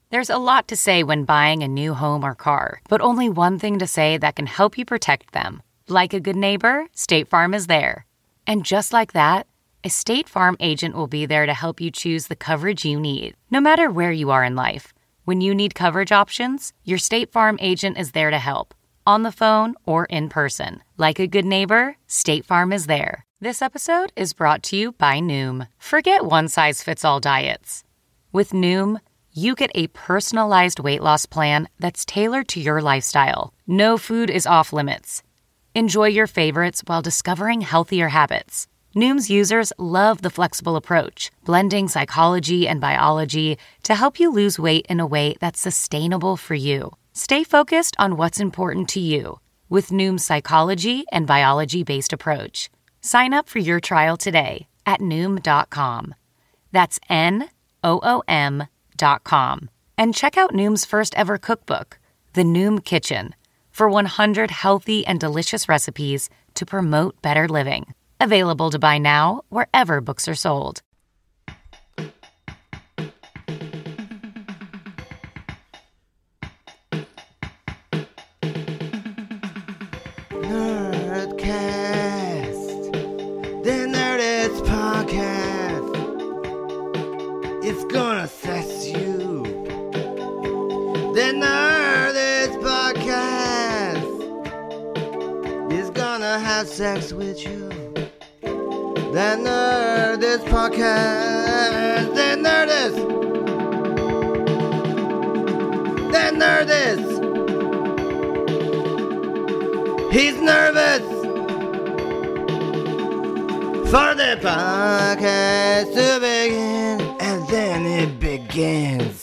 There's a lot to say when buying a new home or car, but only one thing to say that can help you protect them. Like a good neighbor, State Farm is there. And just like that, a State Farm agent will be there to help you choose the coverage you need, no matter where you are in life. When you need coverage options, your State Farm agent is there to help, on the phone or in person. Like a good neighbor, State Farm is there. This episode is brought to you by Noom. Forget one-size-fits-all diets. With Noom, you get a personalized weight loss plan that's tailored to your lifestyle. No food is off limits. Enjoy your favorites while discovering healthier habits. Noom's users love the flexible approach, blending psychology and biology to help you lose weight in a way that's sustainable for you. Stay focused on what's important to you with Noom's psychology and biology-based approach. Sign up for your trial today at Noom.com. That's Noom.com. And check out Noom's first ever cookbook, The Noom Kitchen, for 100 healthy and delicious recipes to promote better living. Available to buy now wherever books are sold. Nerdcast, the Nerdist podcast. It's gonna sex you. The Nerdist podcast is gonna have sex with you. The Nerdist podcast. The Nerdist. The Nerdist. He's nervous for the podcast to begin, and then it begins.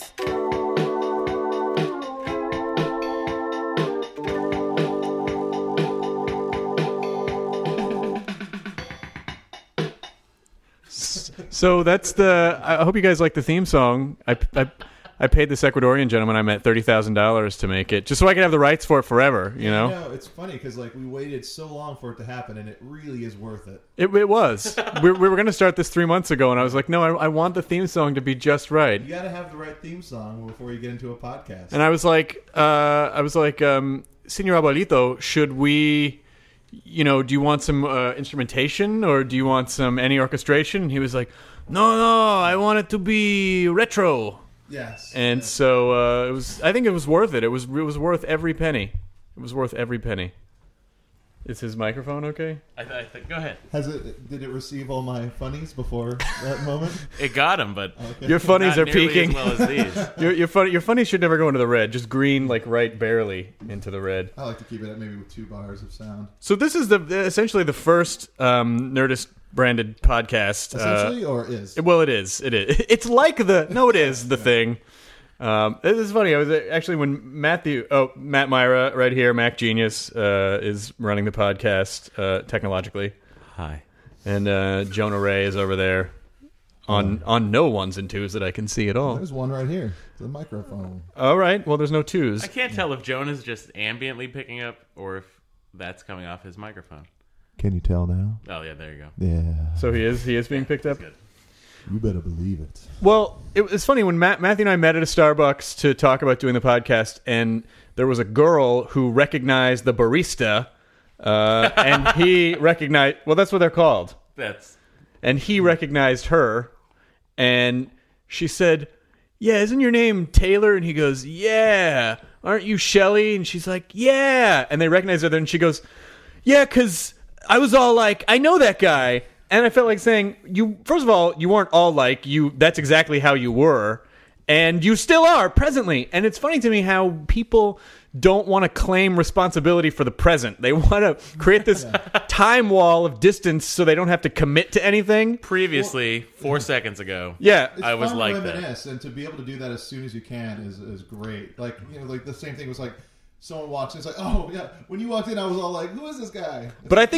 So that's the. I hope you guys like the theme song. I paid this Ecuadorian gentleman I met $30,000 to make it, just so I could have the rights for it forever. You know. No, it's funny because like we waited so long for it to happen, and it really is worth it. It was. we were going to start this 3 months ago, and I was like, no, I want the theme song to be just right. You got to have the right theme song before you get into a podcast. And I was like, Señor Abuelito, should we? You know, do you want some instrumentation or do you want any orchestration? And he was like, no, I want it to be retro. Yes. And yes. So it was. I think it was worth it. It was worth every penny. It was worth every penny. Is his microphone okay? I think. Go ahead. Did it receive all my funnies before that moment? It got him, but Okay. Your funnies not are nearly peaking. as well as these. Your funnies should never go into the red. Just green, like right barely into the red. I like to keep it at maybe with 2 bars of sound. So this is essentially the first Nerdist branded podcast. Essentially, or is? Well, it is. It is. It's like the. No, it is the thing. This is funny. I was actually when Matt Myra right here, Mac Genius, is running the podcast technologically. Hi. And Jonah Ray is over there on no ones and twos that I can see at all. There's one right here. The microphone. All right. Well, there's no twos. I can't tell if Jonah's just ambiently picking up or if that's coming off his microphone. Can you tell now? Oh yeah, there you go. Yeah. So he is being picked up. Good. You better believe it. Well, it's funny when Matthew and I met at a Starbucks to talk about doing the podcast, and there was a girl who recognized the barista, and he recognized. Well, that's what they're called. And he recognized her, and she said, "Yeah, isn't your name Taylor?" And he goes, "Yeah. Aren't you Shelly?" And she's like, "Yeah." And they recognize her, and she goes, "Yeah, because I was all like, I know that guy." And I felt like saying, first of all, you weren't all like you. That's exactly how you were. And you still are presently. And it's funny to me how people don't want to claim responsibility for the present. They want to create this time wall of distance so they don't have to commit to anything. Previously, 4 seconds ago, Yeah. It's I was fun to like reminisce, and to be able to do that as soon as you can is great. Like, you know, like the same thing was like someone walks in, it's like, oh yeah. When you walked in, I was all like, who is this guy?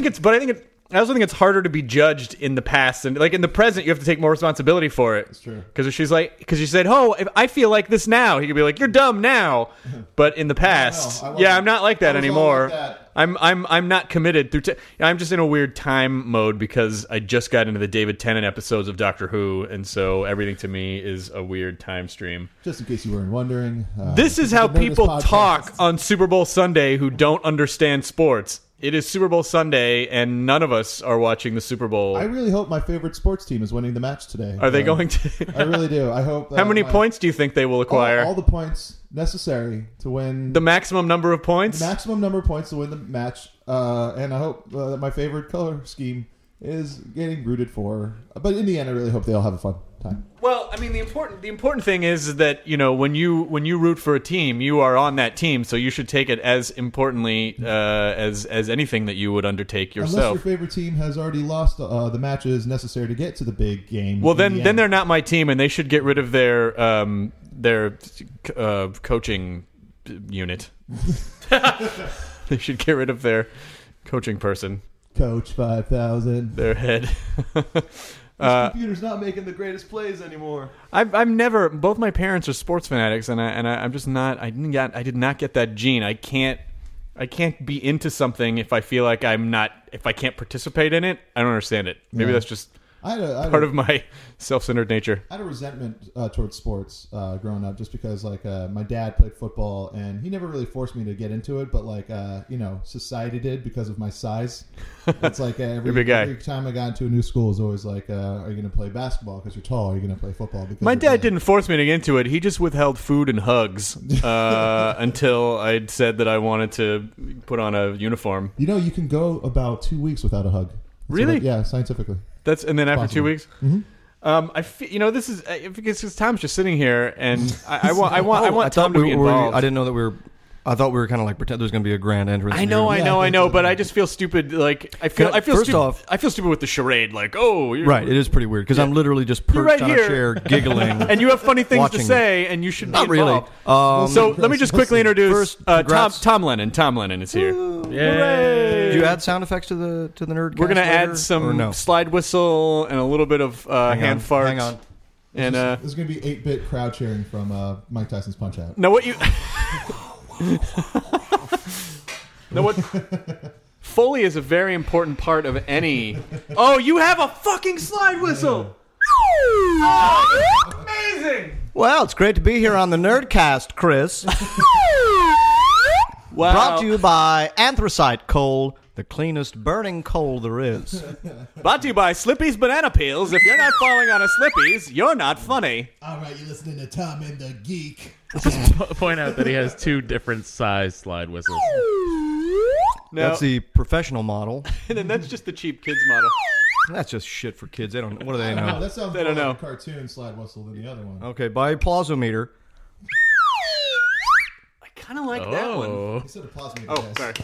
I also think it's harder to be judged in the past, and like in the present, you have to take more responsibility for it. That's true. Because she said, "Oh, if I feel like this now," he could be like, "You're dumb now," but in the past, No, I'm not like that I was all anymore. like that I'm not committed through. I'm just in a weird time mode because I just got into the David Tennant episodes of Doctor Who, and so everything to me is a weird time stream. Just in case you weren't wondering, This is how the Nerdist people podcast. talk on Super Bowl Sunday who don't understand sports. It is Super Bowl Sunday, and none of us are watching the Super Bowl. I really hope my favorite sports team is winning the match today. Are they going to? I really do. I hope. How many points do you think they will acquire? All the points necessary to win. The maximum number of points? The maximum number of points to win the match. And I hope that my favorite color scheme is getting rooted for. But in the end, I really hope they all have a fun time. Well, I mean, the important thing is that, you know, when you root for a team, you are on that team, so you should take it as importantly as anything that you would undertake Unless yourself. your favorite team has already lost the matches necessary to get to the big game. Well, in then the then end. they're not my team, and they should get rid of their coaching unit. They should get rid of their coaching person, Coach 5000. their head. This computer's not making the greatest plays anymore. I've never. Both my parents are sports fanatics, and I'm just not. I did not get that gene. I can't be into something if I feel like if I can't participate in it. I don't understand it. Maybe Yeah. that's just I had part of my self-centered nature. I had a resentment towards sports growing up, just because my dad played football and he never really forced me to get into it, but society did because of my size. It's like You're a big guy. every time I got into a new school, it was always like, "Are you going to play basketball because you're tall? Are you going to play football?" Because My you're dad big?" didn't force me to get into it. He just withheld food and hugs until I'd said that I wanted to put on a uniform. You know, you can go about 2 weeks without a hug. Really? Yeah, scientifically. And then after Possible. 2 weeks. I feel, this is because Tom's just sitting here, and I want Tom to be involved. I didn't know that we were. I thought we were kind of like pretend there's going to be a grand entrance. I know, Yeah, but I just feel stupid. Like I feel First stupid. off- I feel stupid with the charade. Like, oh, you're, Right, it is pretty weird because I'm literally just perched right on here. a chair giggling. and you have funny things to Watching say, and you should Not be really. involved. So let me just quickly introduce First, congrats. Tom Lennon. Tom Lennon is here. Did you add sound effects to the nerd? We're gonna later, add some or no? slide whistle and a little bit of hand fart. Hang on. And This is going to be 8-bit crowd cheering from Mike Tyson's Punch Out. now what you? Now what? Foley is a very important part of any. Oh, you have a fucking slide whistle. Oh, amazing! Well, it's great to be here on the Nerdcast, Chris. Wow. Brought to you by Anthracite Coal, the cleanest burning coal there is. Brought to you by Slippy's Banana Peels. If you're not falling on a Slippy's, you're not funny. All right, you're listening to Tom and the Geek. Point out that he has two different size slide whistles. No, That's the professional model. and then that's just the cheap kids model. That's just shit for kids. They don't. What do they No, know? that sounds They more don't like know. a cartoon slide whistle than the other one. Okay, by Plausometer. I kind of like that one. Oh. Instead of plasma, Oh, guys. sorry.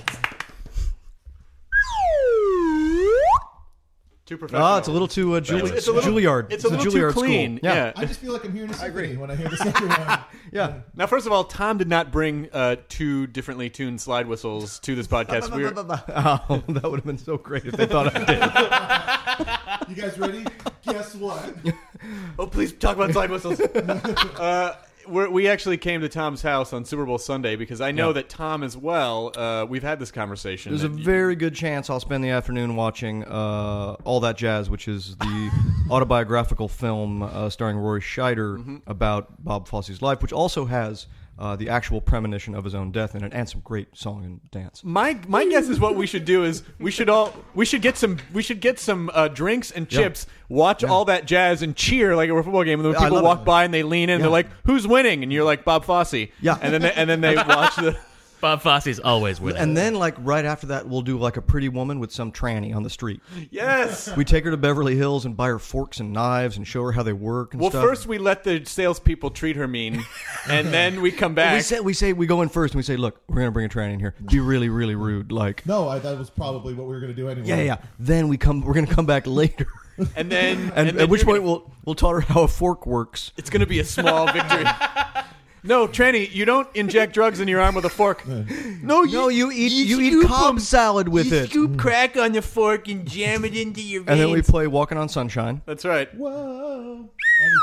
Too professional. Oh, it's a little too It's a little- Juilliard. It's a little Juilliard too clean. School. Yeah. I just feel like I'm hearing a symphony when I hear the second one. Yeah. Now, first of all, Tom did not bring two differently tuned slide whistles to this podcast. We were, Oh, that would have been so great if they thought I did. You guys ready? Guess what? oh, please talk about slide whistles. We actually came to Tom's house on Super Bowl Sunday because I know that Tom as well. We've had this conversation. There's a that you- very good chance I'll spend the afternoon watching All That Jazz, which is the autobiographical film starring Roy Scheider about Bob Fosse's life, which also has the actual premonition of his own death in it, and some great song and dance. My guess is what we should do is we should get some drinks and chips, watch All That Jazz, and cheer like a football game. And then when I people love walk it. by and they lean in, they're like, "Who's winning?" And you're like, "Bob Fosse." Yeah. And then they watch the. Bob Fosse's always winning. And then, like, right after that, we'll do, like, a pretty woman with some tranny on the street. Yes. We take her to Beverly Hills and buy her forks and knives and show her how they work and Well, stuff. first we let the salespeople treat her mean, and then we come back. we go in first and we say, look, we're going to bring a tranny in here. Be really, really rude. Like, No, that was probably what we were going to do anyway. yeah. Then we're going to come back later. and then And at which point we'll taught her how a fork works. it's going to be a small victory. No, tranny, you don't inject drugs in your arm with a fork. No, You eat Cobb salad with it. Scoop crack on the fork and jam it into your veins. And then we play Walking on Sunshine. That's right. Whoa.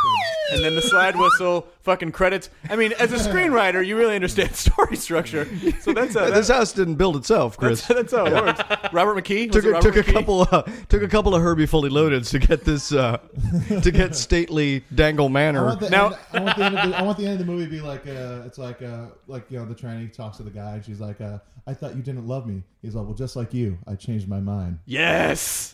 and then the slide whistle, fucking credits. I mean, as a screenwriter, you really understand story structure. So This house didn't build itself, Chris. that's how it works. Robert McKee Took Robert a McKee? couple of Herbie Fully Loadeds to get this to get stately Dangle I Manor. want the Now- end, I want the end of the movie to be like it's like the tranny talks to the guy and she's like I thought you didn't love me. He's like, well, just like you, I changed my mind. Yes.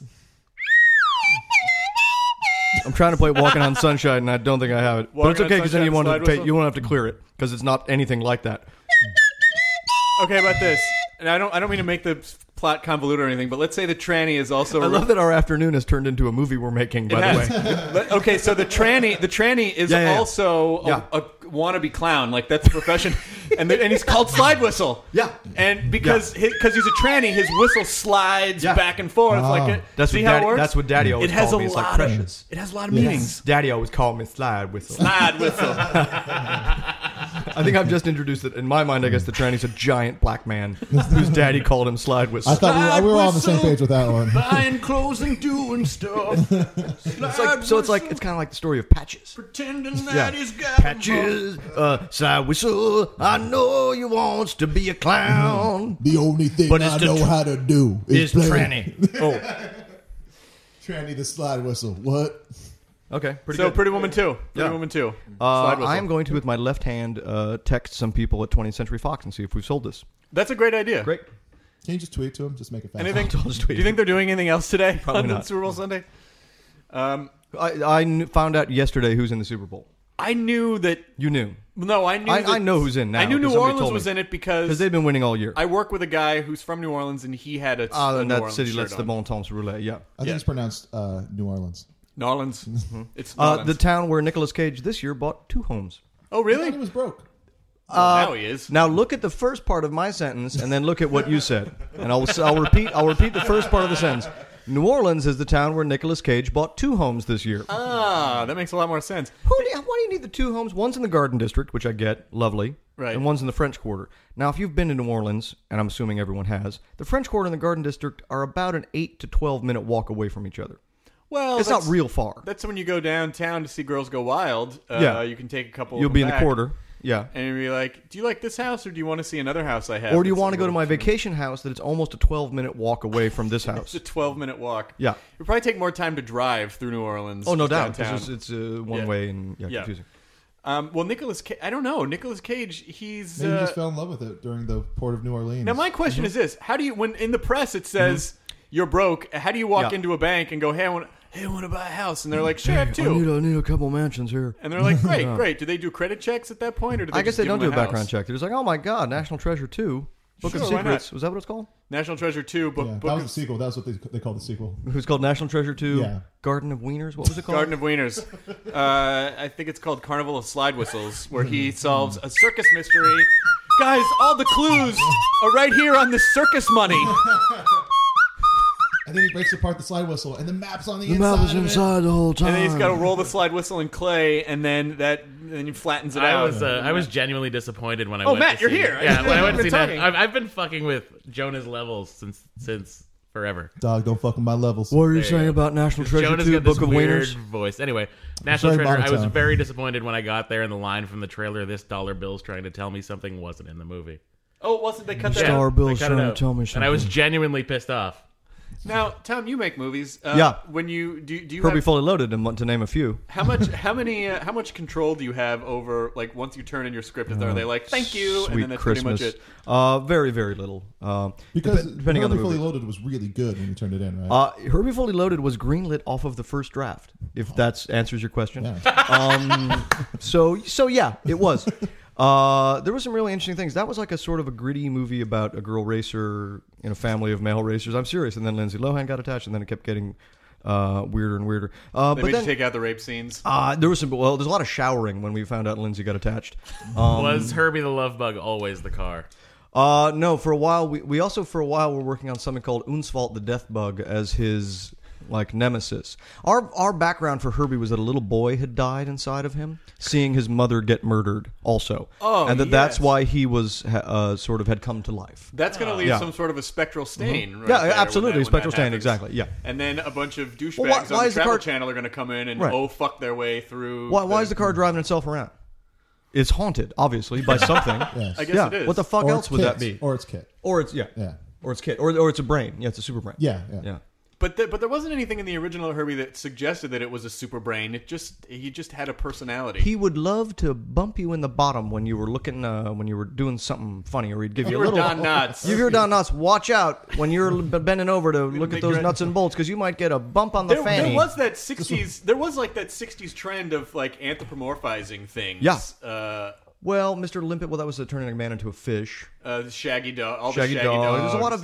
I'm trying to play Walking on Sunshine, and I don't think I have it. But Walking it's on okay because then Sunshine, slide whistle? you won't have to clear it because it's not anything like that. Okay, about this. And I don't mean to make the plot convoluted or anything, but let's say the tranny is also. I love that our afternoon has turned into a movie we're making. By the way, But, okay, so the tranny is Yeah. also Yeah. a wannabe clown. Like that's the profession, and he's called Slide Whistle. Yeah. and because he's a tranny, his whistle slides Yeah. back and forth. Oh. Like that's see what how Daddy, it works. that's what Daddy always It has called a me. It's like lot precious. It has a lot of meanings. Daddy always called me Slide Whistle. Slide Whistle. I think I've just introduced it. In my mind, I guess the tranny's a giant black man whose daddy called him Slide Whistle. I thought we were all on the same page with that one. Buying clothes and doing stuff. it's kind of like the story of Patches. Pretending Yeah. that he's got Patches, Slide Whistle. I know you wants to be a clown. The only thing But it's I the know how to do is play tranny. Oh, tranny the slide whistle. What? okay. Pretty So good. Pretty Woman 2. Pretty Yeah. Woman 2. Slide Whistle. I am going to, with my left hand, text some people at 20th Century Fox and see if we've sold this. That's a great idea. Great. Can you just tweet to him? Just make it fast. Anything? I'll just tweet Do you think they're doing anything else today Probably on not. Super Bowl Sunday? I found out yesterday who's in the Super Bowl. I knew that. You knew. No, I knew. I know who's in now. I knew New 'cause somebody Orleans told me. was in it Because because they've been winning all year. I work with a guy who's from New Orleans and he had a and New that Orleans city shirt lets the on. bon temps roulette, yeah. I think Yeah. it's pronounced New Orleans. New Orleans. It's New Orleans. The town where Nicolas Cage this year bought 2 homes. Oh, I really? thought it was broke. Well, now he is. Now look at the first part of my sentence and then look at what you said. And I'll repeat the first part of the sentence. New Orleans is the town where Nicolas Cage bought 2 homes this year. Ah, that makes a lot more sense. Why do you need the 2 homes? One's in the Garden District, which I get, lovely. Right. And one's in the French Quarter. Now, if you've been to New Orleans, and I'm assuming everyone has, the French Quarter and the Garden District are about an 8 to 12 minute walk away from each other. Well, It's not real far. That's when you go downtown to see Girls Go Wild. Yeah. You can take a couple. You'll of be them in the back, quarter. Yeah. and you'll be like, "Do you like this house, or do you want to see another house I have?" Or do you that's want to a go to my little- vacation house that it's almost a 12-minute walk away from this It's house? a 12-minute walk. Yeah. It would probably take more time to drive through New Orleans. Oh, no just doubt. downtown. Because it's one way and Yeah. confusing. Well, Nicolas Cage, I don't know. Nicolas Cage, he's. Maybe you just fell in love with it during the port of New Orleans. Now, my question is this: how do you, when in the press it says you're broke, how do you walk Yeah. into a bank and go, "Hey, I want to buy a house," and they're like, "Sure, I have two," I need a couple mansions here. and they're like, "Great, great." Do they do credit checks at that point, or do they I guess just they give don't them do a background house? check. They're just like, oh my God, National Treasure 2, Book of Sure, why not? Secrets. Was that what it's called? National Treasure 2, book, Yeah, book that was of- the sequel. That was what they called the sequel. Who's called National Treasure 2? Yeah. Garden of Wieners? What was it called? Garden of Wieners. I think it's called Carnival of Slide Whistles, where he solves a circus mystery. Guys, all the clues are right here on the circus money. And then he breaks apart the slide whistle, and the map's on the inside. of it. the whole time. And then he's got to roll the slide whistle in clay, and then he flattens it out. I was genuinely disappointed when I Oh, went Matt, to you're see, here. Yeah, when I went to We've see been that, talking. I've been fucking with Jonah's levels since forever. Dog, don't fuck with my levels. What are you There you saying go. about National Treasure Jonah's 2, got this Book of weird Wieners? voice. Anyway, National Sorry, Treasure. I was monotone. very disappointed when I got there, and the line from the trailer, "This dollar bill's trying to tell me something," wasn't in the movie. Oh, wasn't they cut that Star out? Bill's They cut it trying to out. tell me something. And I was genuinely pissed off. Now, Tom, you make movies. Yeah. When you do you Herbie have, Fully Loaded, to name a few. how much control do you have over, like, once you turn in your script? Are they like, "Thank you," and Sweet then that's Christmas. pretty much it? Very, very little. Because depending on the Herbie Fully movie. Loaded was really good when you turned it in, right? Herbie Fully Loaded was greenlit off of the first draft, if that answers your question. Yeah. So yeah, it was. There were some really interesting things. That was like a sort of a gritty movie about a girl racer in a family of male racers. I'm serious. And then Lindsay Lohan got attached, and then it kept getting weirder and weirder. They But made then you take out the rape scenes. there was some. Well, there's a lot of showering when we found out Lindsay got attached. Was Herbie the Love Bug always the car? No, for a while we also for a while were working on something called Unsvalt the Death Bug as his like Nemesis. Our background for Herbie was that a little boy had died inside of him, seeing his mother get murdered also. Oh, and that's yes. why he was sort of had come to life. That's going to leave Yeah. some sort of a spectral stain. Right Yeah, there absolutely, when spectral that stain, happens. exactly, yeah. And then a bunch of douchebags Well, why on the is the Travel car- Channel are going to come in and Right. fuck their way through. Why is the car driving itself around? It's haunted, obviously, by something. Yes. I guess Yeah, it is. what the fuck Or else it's would that Kit. be? Or it's Kit. Or it's Yeah. or it's Kit, or it's a brain. Yeah, it's a super brain. Yeah. Yeah. But there wasn't anything in the original Herbie that suggested that it was a super brain. He just had a personality. He would love to bump you in the bottom when you were looking, when you were doing something funny, or he'd give you You a were little. Don Knotts. You hear Don Knotts. Watch out when you're bending over to look at those nuts and bolts, because you might get a bump on the fanny. There was that 60s. There was like that 60s trend of like anthropomorphizing things. Yeah. Well, Mr. Limpet. Well, that was turning a man into a fish. Shaggy dog. All Shaggy the dog. Shaggy dogs. There's a lot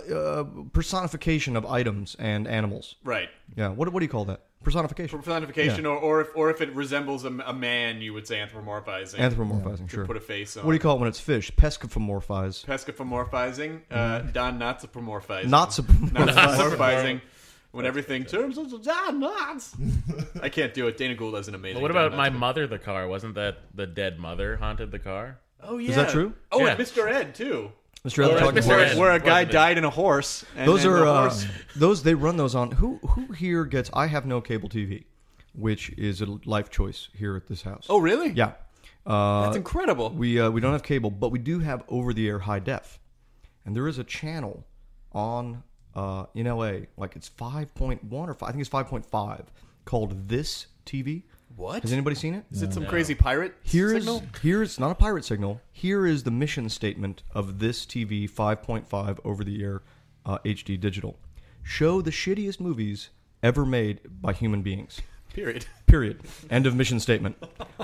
of personification of items and animals. Right. Yeah. What do you call that? Personification. Personification, Yeah. or if it resembles a man, you would say anthropomorphizing. Anthropomorphizing. Sure. Put a face on. What do you call it when it's fish? Pescopomorphize. Pescopomorphizing. Don Knotsopomorphizing. Knotsopomorphizing. When everything turns into Don Knotts. I can't do it. Dana Gould has an amazing. But what Don about My Knotts. Mother, the car? wasn't that the dead mother haunted the car? Oh yeah. Is that true? Oh, Yeah. and Mr. Ed too. Mr. Ed Or talking Mr. horse. Ed. Where a guy Wasn't it? died in a horse. And Those then are the horse. those they run those on. Who here gets? I have no cable TV, which is a life choice here at this house. Oh really? yeah. That's incredible. We don't have cable, but we do have over the air high def, and there is a channel on in LA, like it's 5.1 or 5, I think it's 5.5, called This TV. What? Has anybody seen it? Is it some crazy pirate signal? Here's not a pirate signal. Here is the mission statement of This TV 5.5 over the air HD digital. Show the shittiest movies ever made by human beings. Period. Period. End of mission statement.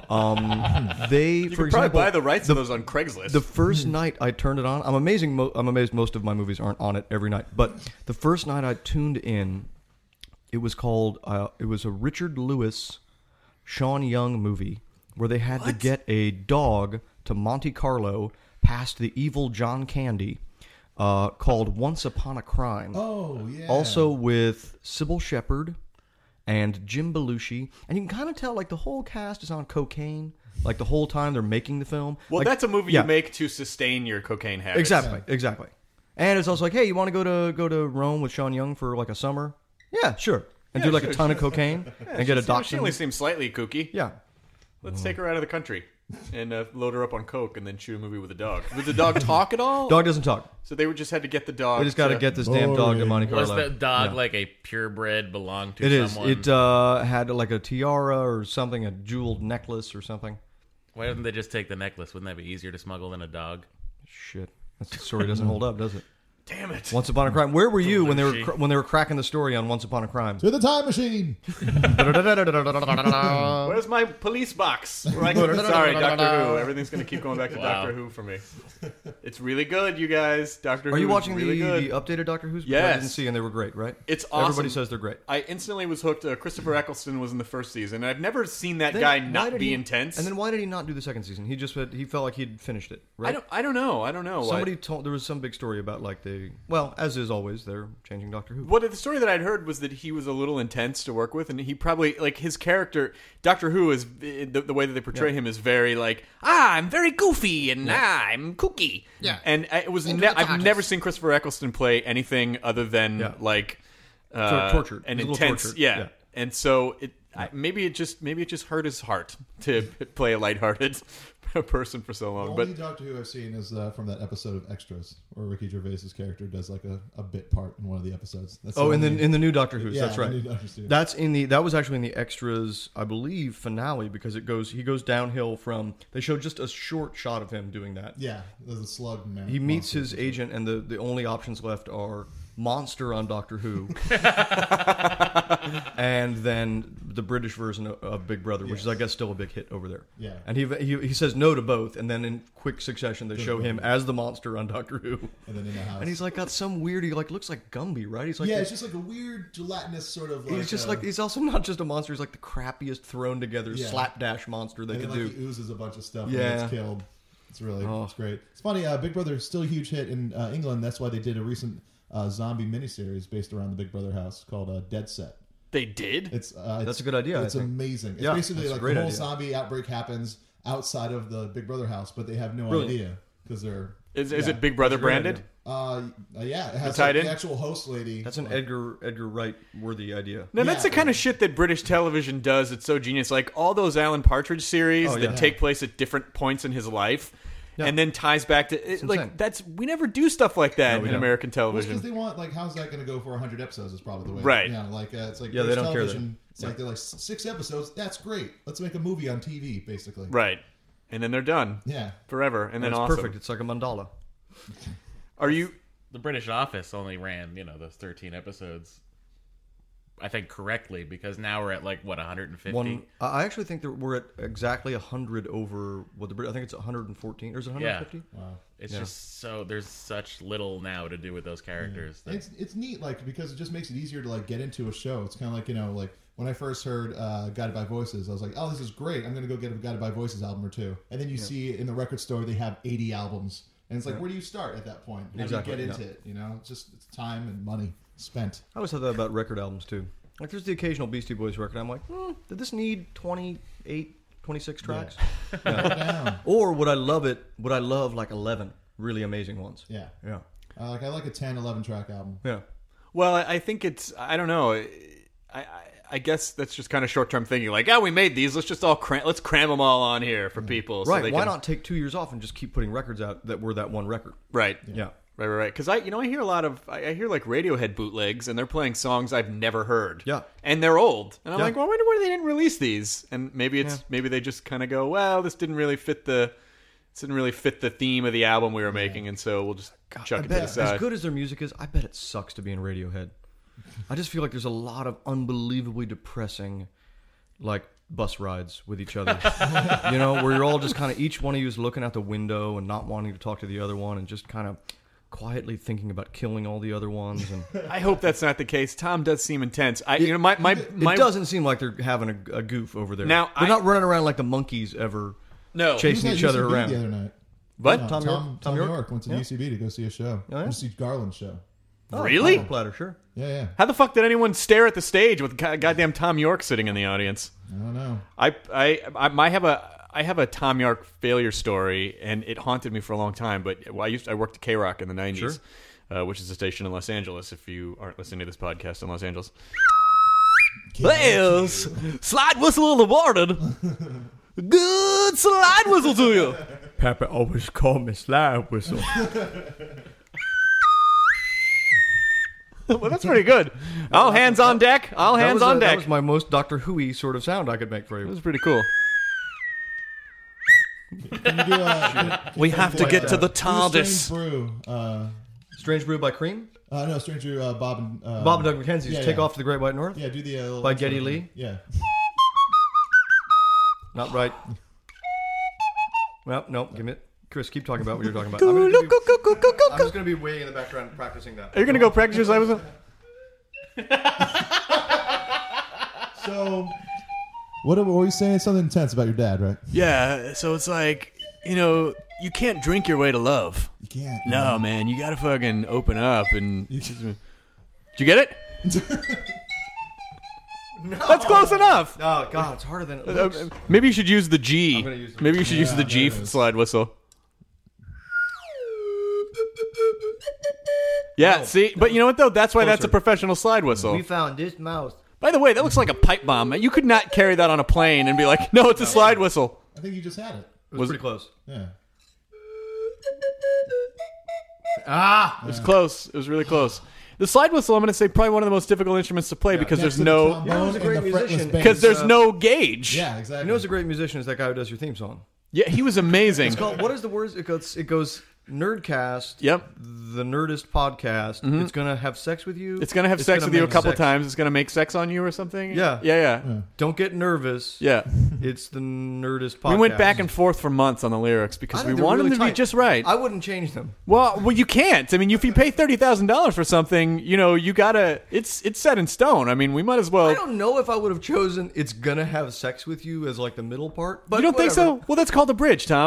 They, You for could example, probably buy the rights to those on Craigslist. the first night I turned it on, I'm amazed most of my movies aren't on it every night. But the first night I tuned in, it was called. It was a Richard Lewis, Sean Young movie where they had to get a dog to Monte Carlo past the evil John Candy, called Once Upon a Crime. Oh, yeah. Also with Sybil Shepherd and Jim Belushi, and you can kind of tell like the whole cast is on cocaine, like the whole time they're making the film. well, Like, that's a movie yeah, you make to sustain your cocaine habits. exactly. And it's also like, hey, you want to go to Rome with Sean Young for like a summer? Yeah, sure. And do like a ton of cocaine and get a She dachshund. only seems slightly kooky. Yeah. Let's take her out of the country and load her up on coke and then shoot a movie with a dog. Did the dog talk at all? Dog doesn't talk. So they just had to get the dog. They just got to get this damn dog to Monte Carlo. Was the dog Yeah. like a purebred belonged to It is. someone? It had like a tiara or something, a jeweled necklace or something. Why doesn't they just take the necklace? Wouldn't that be easier to smuggle than a dog? Shit. That story doesn't hold up, does it? Damn it. Once Upon a Crime. Where were you when they were Belushi. when they were cracking the story on Once Upon a Crime? To the time machine. Where's my police box? Where I can- Sorry, Doctor Who. Everything's going to keep going back to Wow. Doctor Who for me. It's really good, you guys. Doctor Who Are you is watching really the good. updated Doctor Who's? I Yes. didn't see, and they were great, right? It's awesome. Everybody says they're great. I instantly was hooked. Christopher Eccleston was in the first season. I've never seen that Then guy why not did be he- intense. And then why did he not do the second season? He just he felt like he'd finished it, right? I don't know. Somebody told there was some big story about like as is always, they're changing Doctor Who. What the story that I'd heard was that he was a little intense to work with, and he probably like his character. Doctor Who is the way that they portray him is very like I'm very goofy and I'm kooky. Yeah. And it was I've never seen Christopher Eccleston play anything other than Yeah. Tortured. and He's a little intense. tortured. Yeah. Yeah. And so maybe it just hurt his heart to play a lighthearted person for so The long. only But Doctor Who I've seen is from that episode of Extras, where Ricky Gervais's character does like a bit part in one of the episodes. That's Oh, in only- the new Doctor Who's, Yeah, that's the right. new Doctor Who. That was actually in the extras, I believe, finale, because he goes downhill from. They show just a short shot of him doing that. Yeah, there's a slug man. He meets monster. his agent, and the only options left are Monster on Doctor Who, and then the British version of Big Brother, which is, I guess, still a big hit over there. Yeah. And he says no to both, and then in quick succession they show him as the monster on Doctor Who, And then in the house. and he's like got some weird. He like looks like Gumby, right? He's like yeah, it's just like a weird gelatinous sort of. Like, he's just like he's also not just a monster. He's like the crappiest thrown together Yeah. slapdash monster they and could then, like, do. he oozes a bunch of stuff Yeah. and gets killed. It's really Oh. it's great. It's funny. Big Brother is still a huge hit in England. That's why they did a recent zombie miniseries based around the Big Brother house called Dead Set. They did? That's a good idea. It's amazing. It's basically like the whole zombie outbreak happens outside of the Big Brother house, but they have no idea because they're... Is it Big Brother branded? Yeah, it has tied the in? actual host lady. That's an Edgar Wright worthy idea. No, that's the kind of shit that British television does. It's so genius. Like all those Alan Partridge series that take place at different points in his life, and then ties back to we never do stuff like that in American television. Because they want how's that going to go for 100 episodes? Is probably the way. Right. Yeah, it's like they don't television. care. It's like they're like 6 episodes. That's great. Let's make a movie on TV, basically. Right. And then they're done. Yeah. Forever. And then it's awesome. perfect. It's like a mandala. Are you... The British Office only ran, those 13 episodes, I think, correctly, because now we're at, 150? I actually think that we're at exactly 100 over what I think it's 114. Or is it 150? Yeah. Wow. It's just so... There's such little now to do with those characters. Yeah. It's neat, because it just makes it easier to, get into a show. It's kind of like, when I first heard Guided by Voices, I was like, oh, this is great. I'm going to go get a Guided by Voices album or two. And then you see in the record store they have 80 albums. And it's like, where do you start at that point? How do you get into it? It's time and money spent. I always thought that about record albums, too. There's the occasional Beastie Boys record. I'm like, did this need 28, 26 tracks? Yeah. Or would I love 11 really amazing ones? Yeah. Yeah. I like a 10, 11 track album. Yeah. Well, I think it's... I don't know. I guess that's just kind of short-term thinking. We made these. Let's just let's cram them all on here for people. Right. So Why not take 2 years off and just keep putting records out that were that one record? Right. Yeah. Right. Because I hear a lot of Radiohead bootlegs, and they're playing songs I've never heard. Yeah. And they're old, and I'm like, well, I wonder why they didn't release these. And maybe maybe they just kind of go, well, this didn't really fit the theme of the album we were making, and so we'll just chuck it to the side. As good as their music is, I bet it sucks to be in Radiohead. I just feel like there's a lot of unbelievably depressing, bus rides with each other. Where you're all just kind of, each one of you is looking out the window and not wanting to talk to the other one and just kind of quietly thinking about killing all the other ones. And I hope that's not the case. Tom does seem intense. It doesn't seem like they're having a goof over there. Now, they're not running around like the monkeys ever. No, chasing each other around. The other night. What? Tom York went to UCB to go see a show. Oh, yeah? To see Garland's show. Really? Platter, sure. Yeah. How the fuck did anyone stare at the stage with goddamn Tom York sitting in the audience? I don't know. I have a Tom York failure story, and it haunted me for a long time. But I worked at K-Rock in the 90s, which is a station in Los Angeles. If you aren't listening to this podcast in Los Angeles, players, slide whistle awarded. Good slide whistle to you. Papa always called me slide whistle. Well, that's pretty good. All hands on deck. All hands on deck. That was my most Doctor Who-y sort of sound I could make for you. It was pretty cool. Can you do We have to get to the TARDIS. Strange Brew. Strange Brew by Cream? No, Strange Brew, Bob and Doug McKenzie. Take Off to the Great White North? Yeah, do the... by Geddy Lee? Yeah. Not right. Well, no, give me it. Chris, keep talking about what you're talking about. I'm just going to be way in the background practicing that. Are you going to go practice your slide whistle? So, what were you saying? Something intense about your dad, right? Yeah, so it's like, you can't drink your way to love. You can't. No, man, you got to fucking open up and... Did you get it? No. That's close enough. Oh, God, it's harder than it looks. Maybe you should use the G. I'm gonna use the Maybe you should use the G slide whistle. Yeah, see? But you know what, though? That's why that's a professional slide whistle. We found this mouse. By the way, that looks like a pipe bomb. You could not carry that on a plane and be like, no, it's a slide whistle. I think you just had it. It was pretty close. Yeah. It was close. It was really close. The slide whistle, I'm going to say, probably one of the most difficult instruments to play because there's no... Because there's no gauge. Yeah, exactly. You know who's a great musician is that guy who does your theme song. Yeah, he was amazing. It's called, what is the words? It goes Nerdcast. Yep. The Nerdist podcast. Mm-hmm. It's gonna have sex with you. It's gonna have sex with you a couple times. It's gonna make sex on you or something. Yeah. Don't get nervous. Yeah. It's the Nerdist podcast. We went back and forth for months on the lyrics because we wanted them to be just right. I wouldn't change them. Well, you can't. I mean, if you pay $30,000 for something, you gotta. It's set in stone. I mean, we might as well. I don't know if I would have chosen "It's gonna have sex with you" as like the middle part. But you don't think so? Well, that's called a bridge, Tom.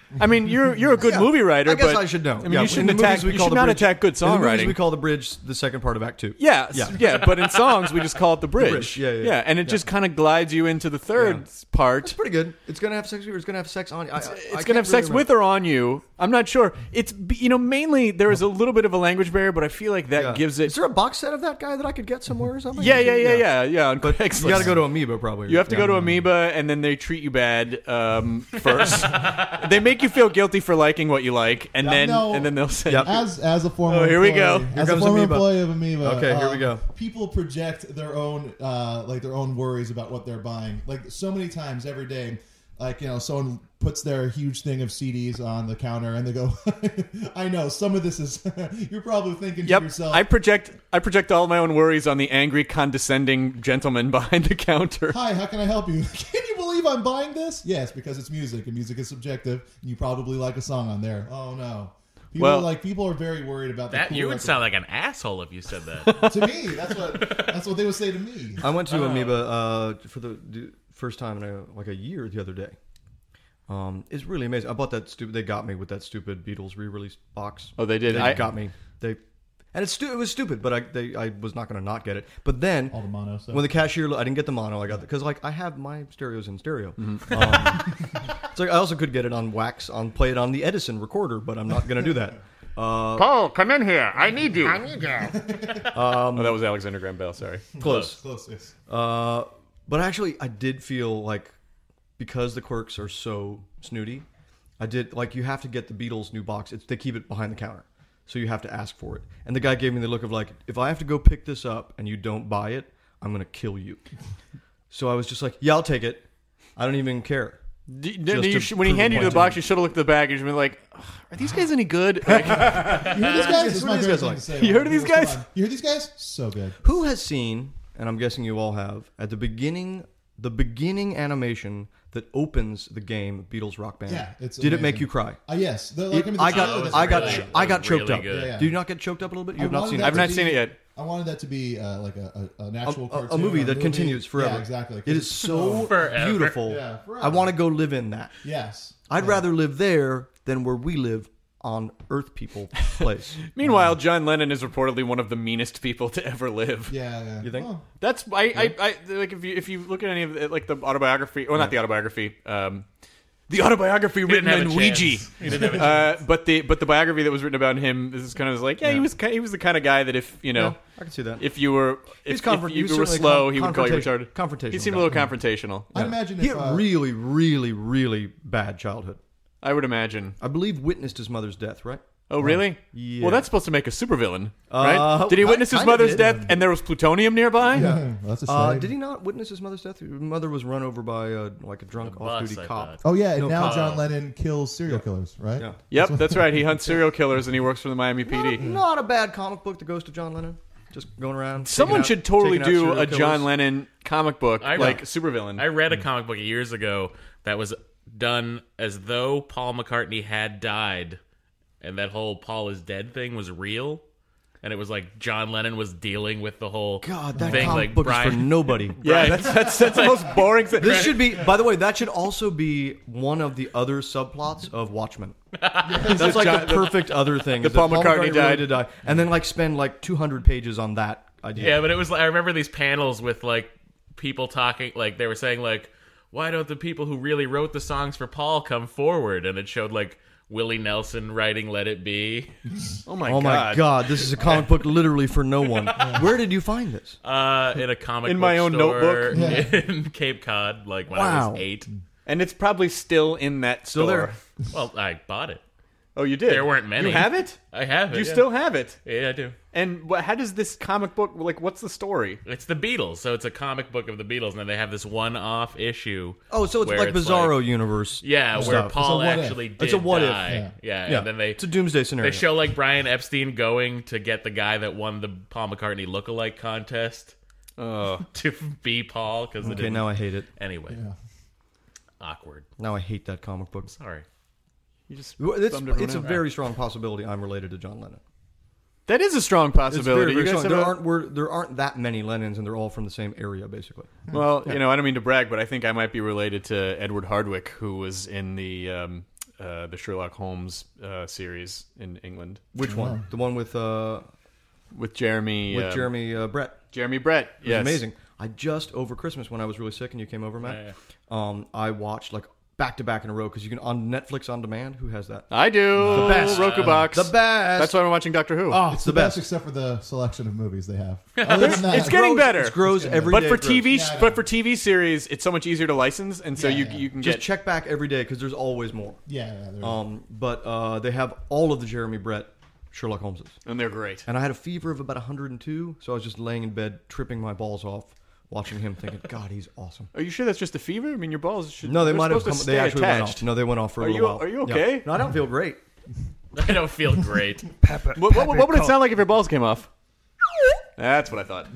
I mean, you're a good movie writer. I guess but, I should know. I mean, Yeah, you in shouldn't the movies attack. we You call should the not bridge- attack good In the movies songwriting. we call the bridge the second part of Act 2. Yeah, but in songs we just call it the bridge. bridge, yeah. and it just kind of glides you into the third part. It's pretty good. It's gonna have sex with you, or it's gonna have sex on you. It's gonna have sex with or on you. I'm not sure. It's mainly there is a little bit of a language barrier, but I feel like that gives it. Is there a box set of that guy that I could get somewhere or something? Yeah. On But Craigslist. you got to go to Amoeba probably. You have to go to Amoeba, and then they treat you bad first. They make you feel guilty for liking what you like, and then they'll say, Yep. As a former here we go. employee- Here as a comes former Amoeba. employee of Amoeba, Okay, here we go. People project their own their own worries about what they're buying. Like so many times every day, like someone puts their huge thing of CDs on the counter and they go, "I know some of this is." You're probably thinking to Yep, yourself, I project all my own worries on the angry, condescending gentleman behind the counter. "Hi, how can I help you? Can you believe I'm buying this?" Yes, because it's music, and music is subjective. And you probably like a song on there. Oh no. People are very worried about That the you cool would sound like an asshole if you said that. to me, that's what they would say to me. I went to Amoeba for the first time in a year the other day. It's really amazing. I bought that stupid. They got me with that stupid Beatles re-release box. Oh, they did? They got me. And it was stupid, but I was not going to not get it. But then All the mono stuff. when the cashier, I didn't get the mono. I got because I have my stereos in stereo. So I also could get it on wax, play it on the Edison recorder, but I'm not going to do that. Paul, come in here. I need you. Oh, that was Alexander Graham Bell. Sorry. Close. Yes. But actually, I did feel like because the Quirks are so snooty, you have to get the Beatles new box. They keep it behind the counter, so you have to ask for it. And the guy gave me the look of like, if I have to go pick this up and you don't buy it, I'm gonna kill you. So I was just like, yeah, I'll take it. I don't even care. When he prove handed you a the point box, to you should have looked at the bag and you'd been like, "Are these guys any good?" Like, You hear these guys? This is Who my are these favorite guys thing like? to say. You heard of these guys? You hear these guys? So good. Who has seen, and I'm guessing you all have, at the beginning animation that opens the game Beatles Rock Band? Yeah, it's Did it make amazing. you cry? Yes. I got choked really up. good. Yeah. Do you not get choked up a little bit? You have I not wanted seen that it. I've not to seen be- it yet. I wanted that to be like an actual cartoon. A movie or that continues forever. Yeah, exactly. It is so Forever. beautiful. Yeah, forever. I want to go live in that. Yes. I'd rather live there than where we live on Earth People Place. Meanwhile, John Lennon is reportedly one of the meanest people to ever live. Yeah. You think? Well, That's I like if you look at any of it, like the autobiography, or not the autobiography, the autobiography written have in a Ouija. chance. He didn't have a But the biography that was written about him, this is kind of like, he was the kind of guy that if Yeah, I can see that. if you were He's if he you was were certainly slow, he would call you confrontation- retarded. confrontational He seemed a guy. little confrontational. I imagine He if had really, really, really bad childhood. I would imagine. I believe witnessed his mother's death, right? Oh, really? Yeah. Well, that's supposed to make a supervillain, right? Did he I witness his kinda mother's did. death and there was plutonium nearby? well, that's a shame. Did he not witness his mother's death? His mother was run over by a drunk A bus, off-duty I cop. thought. Oh yeah, and No now cop. John Lennon kills serial killers, right? Yeah. Yep, that's right. He hunts serial killers and he works for the Miami PD. Not a bad comic book that goes to John Lennon. Just going around. Someone should totally taking out do serial a John killers. Lennon comic book, I know. like supervillain. I read a comic book years ago that was done as though Paul McCartney had died, and that whole Paul is dead thing was real, and it was like John Lennon was dealing with the whole God, that thing, comic like book is Brian. for nobody. Yeah, that's the most boring thing. This should be, by the way, that should also be one of the other subplots of Watchmen. That's like the perfect other thing. is that Paul McCartney really died. did die. And then like spend like 200 pages on that idea. Yeah, but it was. I remember these panels with like people talking, like they were saying like, why don't the people who really wrote the songs for Paul come forward? And it showed like Willie Nelson writing "Let It Be" Oh my Oh my God, this is a comic book literally for no one. Where did you find this? in a comic In book my own store notebook? in Cape Cod, like when I Wow. was 8. And it's probably still in that store. Still there. Well, I bought it. Oh, you did? There weren't many. You have it? I have it. You yeah. still have it? Yeah, I do. And how does this comic book, like, what's the story? It's the Beatles, so it's a comic book of the Beatles, and then they have this one-off issue. Oh, so it's where like Bizarro universe. Yeah, where stuff. Paul It's a what if. actually did It's a what if. die. Yeah, Yeah, and then it's a doomsday scenario. they show like Brian Epstein going to get the guy that won the Paul McCartney lookalike contest to be Paul because Okay, now I hate it. anyway. Yeah. Awkward. Now I hate that comic book. Sorry. You just It's bummed everyone a out. very strong possibility I'm related to John Lennon. That is a strong It's possibility. very, very You guys strong. have There aren't that many Lennons, and they're all from the same area, basically. Well, I don't mean to brag, but I think I might be related to Edward Hardwick, who was in the the Sherlock Holmes series in England Which one? The one with Jeremy Brett. Jeremy Brett. It was Yes, amazing. I just over Christmas when I was really sick and you came over, Matt. I watched like back to back in a row because you can on Netflix on demand. Who has that? I do. The best. Roku box. The best. That's why I'm watching Doctor Who. Oh, It's the best. except for the selection of movies they have. Other than that, It's getting better. It grows every but day. for it grows. TV, Yeah, I know. but for TV series, it's so much easier to license, and so Yeah, you can Just get. check back every day because there's always more. yeah, there But they have all of the Jeremy Brett Sherlock Holmeses. And they're great. And I had a fever of about 102, so I was just laying in bed, tripping my balls off, watching him, thinking, God, he's awesome. Are you sure that's just a fever? I mean, your balls should. No, they they're might have supposed come. to They stay actually went attached. off. No, they went off for a Are little you- while. are you okay? Yeah. No, I don't feel great. I don't feel great. What would it sound like if your balls came off? That's what I thought.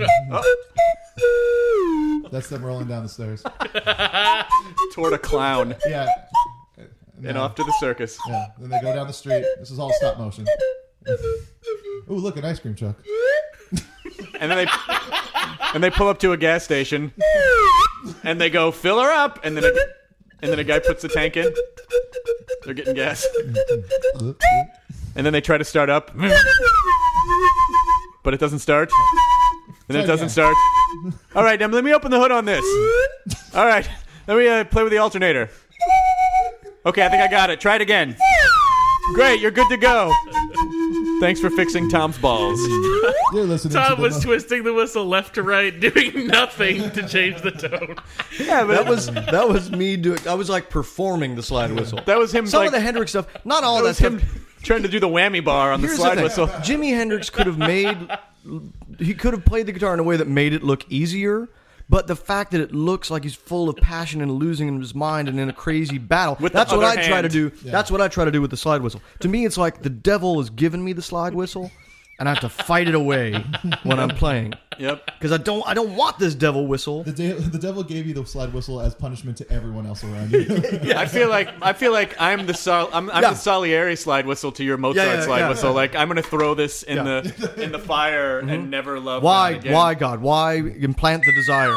that's them rolling down the stairs. Toward a clown Yeah. and off to the circus. Yeah. Then they go down the street. This is all stop motion. Ooh, look, an ice cream truck. And then they pull up to a gas station, and they go fill her up, and then a guy puts the tank in. They're getting gas, and then they try to start up, but it doesn't start, and then it doesn't start. All right, now let me open the hood on this. All right, let me play with the alternator. Okay, I think I got it. Try it again. Great, you're good to go. Thanks for fixing Tom's balls. You're listening Tom to was twisting the whistle left to right, doing nothing to change the tone. Yeah, but That was me doing. I was like performing the slide whistle. that was him. Some like, of the Hendrix stuff, not all that of was that him stuff. trying to do the whammy bar on the Here's slide the whistle. thing. Jimi Hendrix could have made. He could have played the guitar in a way that made it look easier. But the fact that it looks like he's full of passion and losing his mind and in a crazy battle, With the that's what other I try to hand. do. That's what I try to do with the slide whistle. To me, it's like the devil has given me the slide whistle, and I have to fight it away when I'm playing. Yep. Because I don't want this devil whistle. The devil gave you the slide whistle as punishment to everyone else around you. I feel like I'm the the Salieri slide whistle to your Mozart slide whistle. Like I'm gonna throw this in the fire and never love. Why? God again. Why, God? Why implant the desire?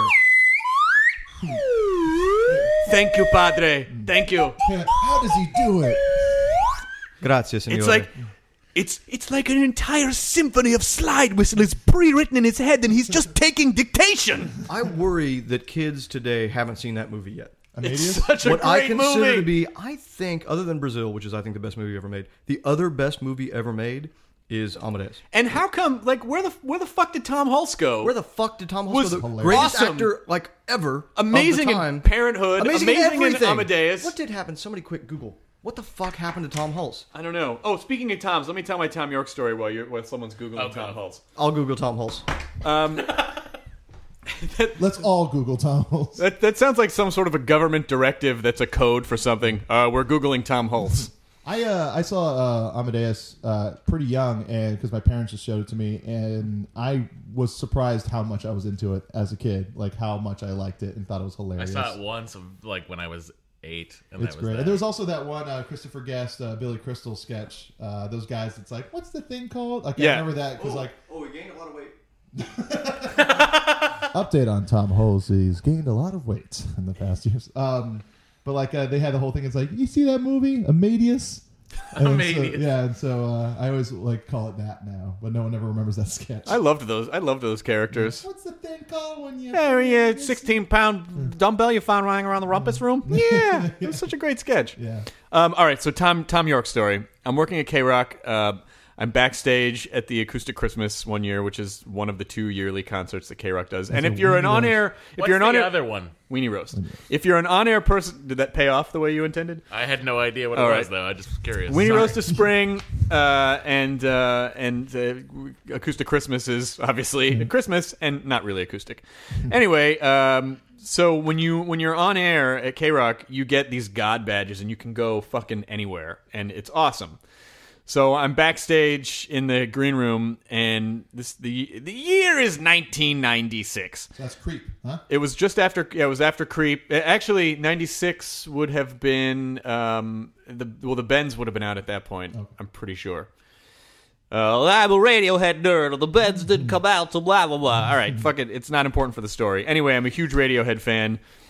Thank you, Padre. Thank you. How does he do it? Grazie, signore. It's like. It's like an entire symphony of slide whistle is pre-written in his head, and he's just taking dictation. I worry that kids today haven't seen that movie yet. Amadeus? Such a What great I consider movie. to be, I think, other than Brazil, which is I think the best movie ever made, the other best movie ever made is Amadeus. And how come? Like, where the fuck did Tom Hulse go? Where the fuck did Tom Was Hulse go? The hilarious. greatest Awesome. actor like ever. Amazing of the time. in Parenthood. Amazing in everything. Amadeus. What did happen? Somebody quick Google. What the fuck happened to Tom Hulse? I don't know. Oh, speaking of Toms, let me tell my Tom York story while someone's googling Oh, Tom God. Hulse. I'll Google Tom Hulse. Let's all Google Tom Hulse. That sounds like some sort of a government directive that's a code for something. We're googling Tom Hulse. I saw Amadeus pretty young, and because my parents just showed it to me, and I was surprised how much I was into it as a kid, like how much I liked it and thought it was I hilarious. saw it once, like when I was 8, and It's that was great. that. And there was also that one Christopher Guest, Billy Crystal sketch. Those guys, it's like, what's the thing called? Like, Yeah. I remember that because like Oh, he gained a lot of weight. update on Tom Hulse. He's gained a lot of weight in the past years. But like they had the whole thing. It's like, you see that movie, Amadeus? And Amadeus. And so I always like call it that now, but no one ever remembers that sketch. I loved those characters. What's the thing called when you? Hey, 16-pound dumbbell you found lying around the rumpus room? Yeah, it was such a great sketch. Yeah. All right, so Tom York story. I'm working at K-Rock. I'm backstage at the Acoustic Christmas one year, which is one of the 2 yearly concerts that K-Rock does. And if you're an on-air, What's the other one? Weenie Roast. If you're an on-air person, did that pay off the way you intended? I had no idea what All it right. was, though. I just was curious. Weenie Sorry. Roast is spring, and Acoustic Christmas is obviously Christmas and not really acoustic. Anyway, so when you're on air at K-Rock, you get these God badges, and you can go fucking anywhere, and it's awesome. So I'm backstage in the green room, and the year is 1996. So that's Creep, huh? It was just after. Yeah, it was after Creep. Actually, 96 would have been the Bends would have been out at that point. Okay. I'm pretty sure. I'm a Radiohead nerd. The Bends didn't come out, so blah blah blah. All right, fuck it. It's not important for the story. Anyway, I'm a huge Radiohead fan,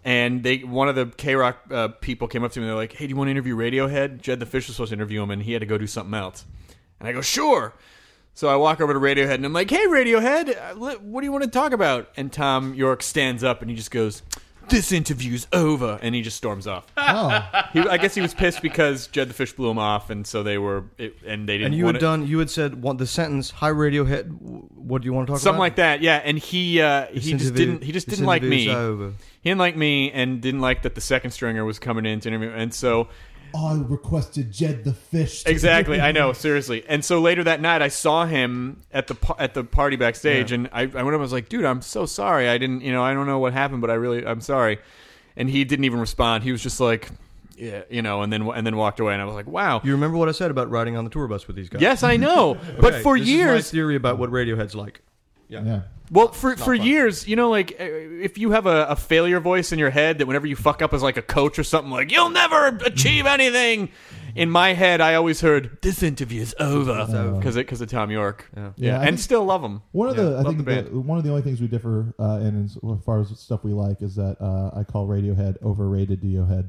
And one of the K-Rock people came up to me and they're like, hey, do you want to interview Radiohead? Jed the Fish was supposed to interview him, and he had to go do something else. And I go, sure. So I walk over to Radiohead, and I'm like, hey, Radiohead, what do you want to talk about? And Tom York stands up, and he just goes, this interview's over. And he just storms off. Oh, I guess he was pissed because Jed the Fish blew him off, and so they didn't And you had said the sentence, "Hi Radiohead, what do you want to talk something about?" like that, yeah. And he just didn't like me. He didn't like me, and didn't like that the second stringer was coming in to interview, and so. I requested Jed the Fish. Exactly, I know, seriously. And so later that night, I saw him at the party backstage, and I went up and was like, dude, I'm so sorry. I didn't, I don't know what happened, but I'm sorry. And he didn't even respond. He was just like, yeah, and then walked away. And I was like, wow. You remember what I said about riding on the tour bus with these guys? Yes, I know. But for this years, is my theory about what Radiohead's like. Yeah. well, for years, like if you have a failure voice in your head that whenever you fuck up as like a coach or something, like you'll never achieve anything. In my head, I always heard this interview is over because of Tom York. Yeah, and still love him. One of the I think the band. one of the only things we differ in as far as stuff we like is that I call Radiohead overrated Radiohead.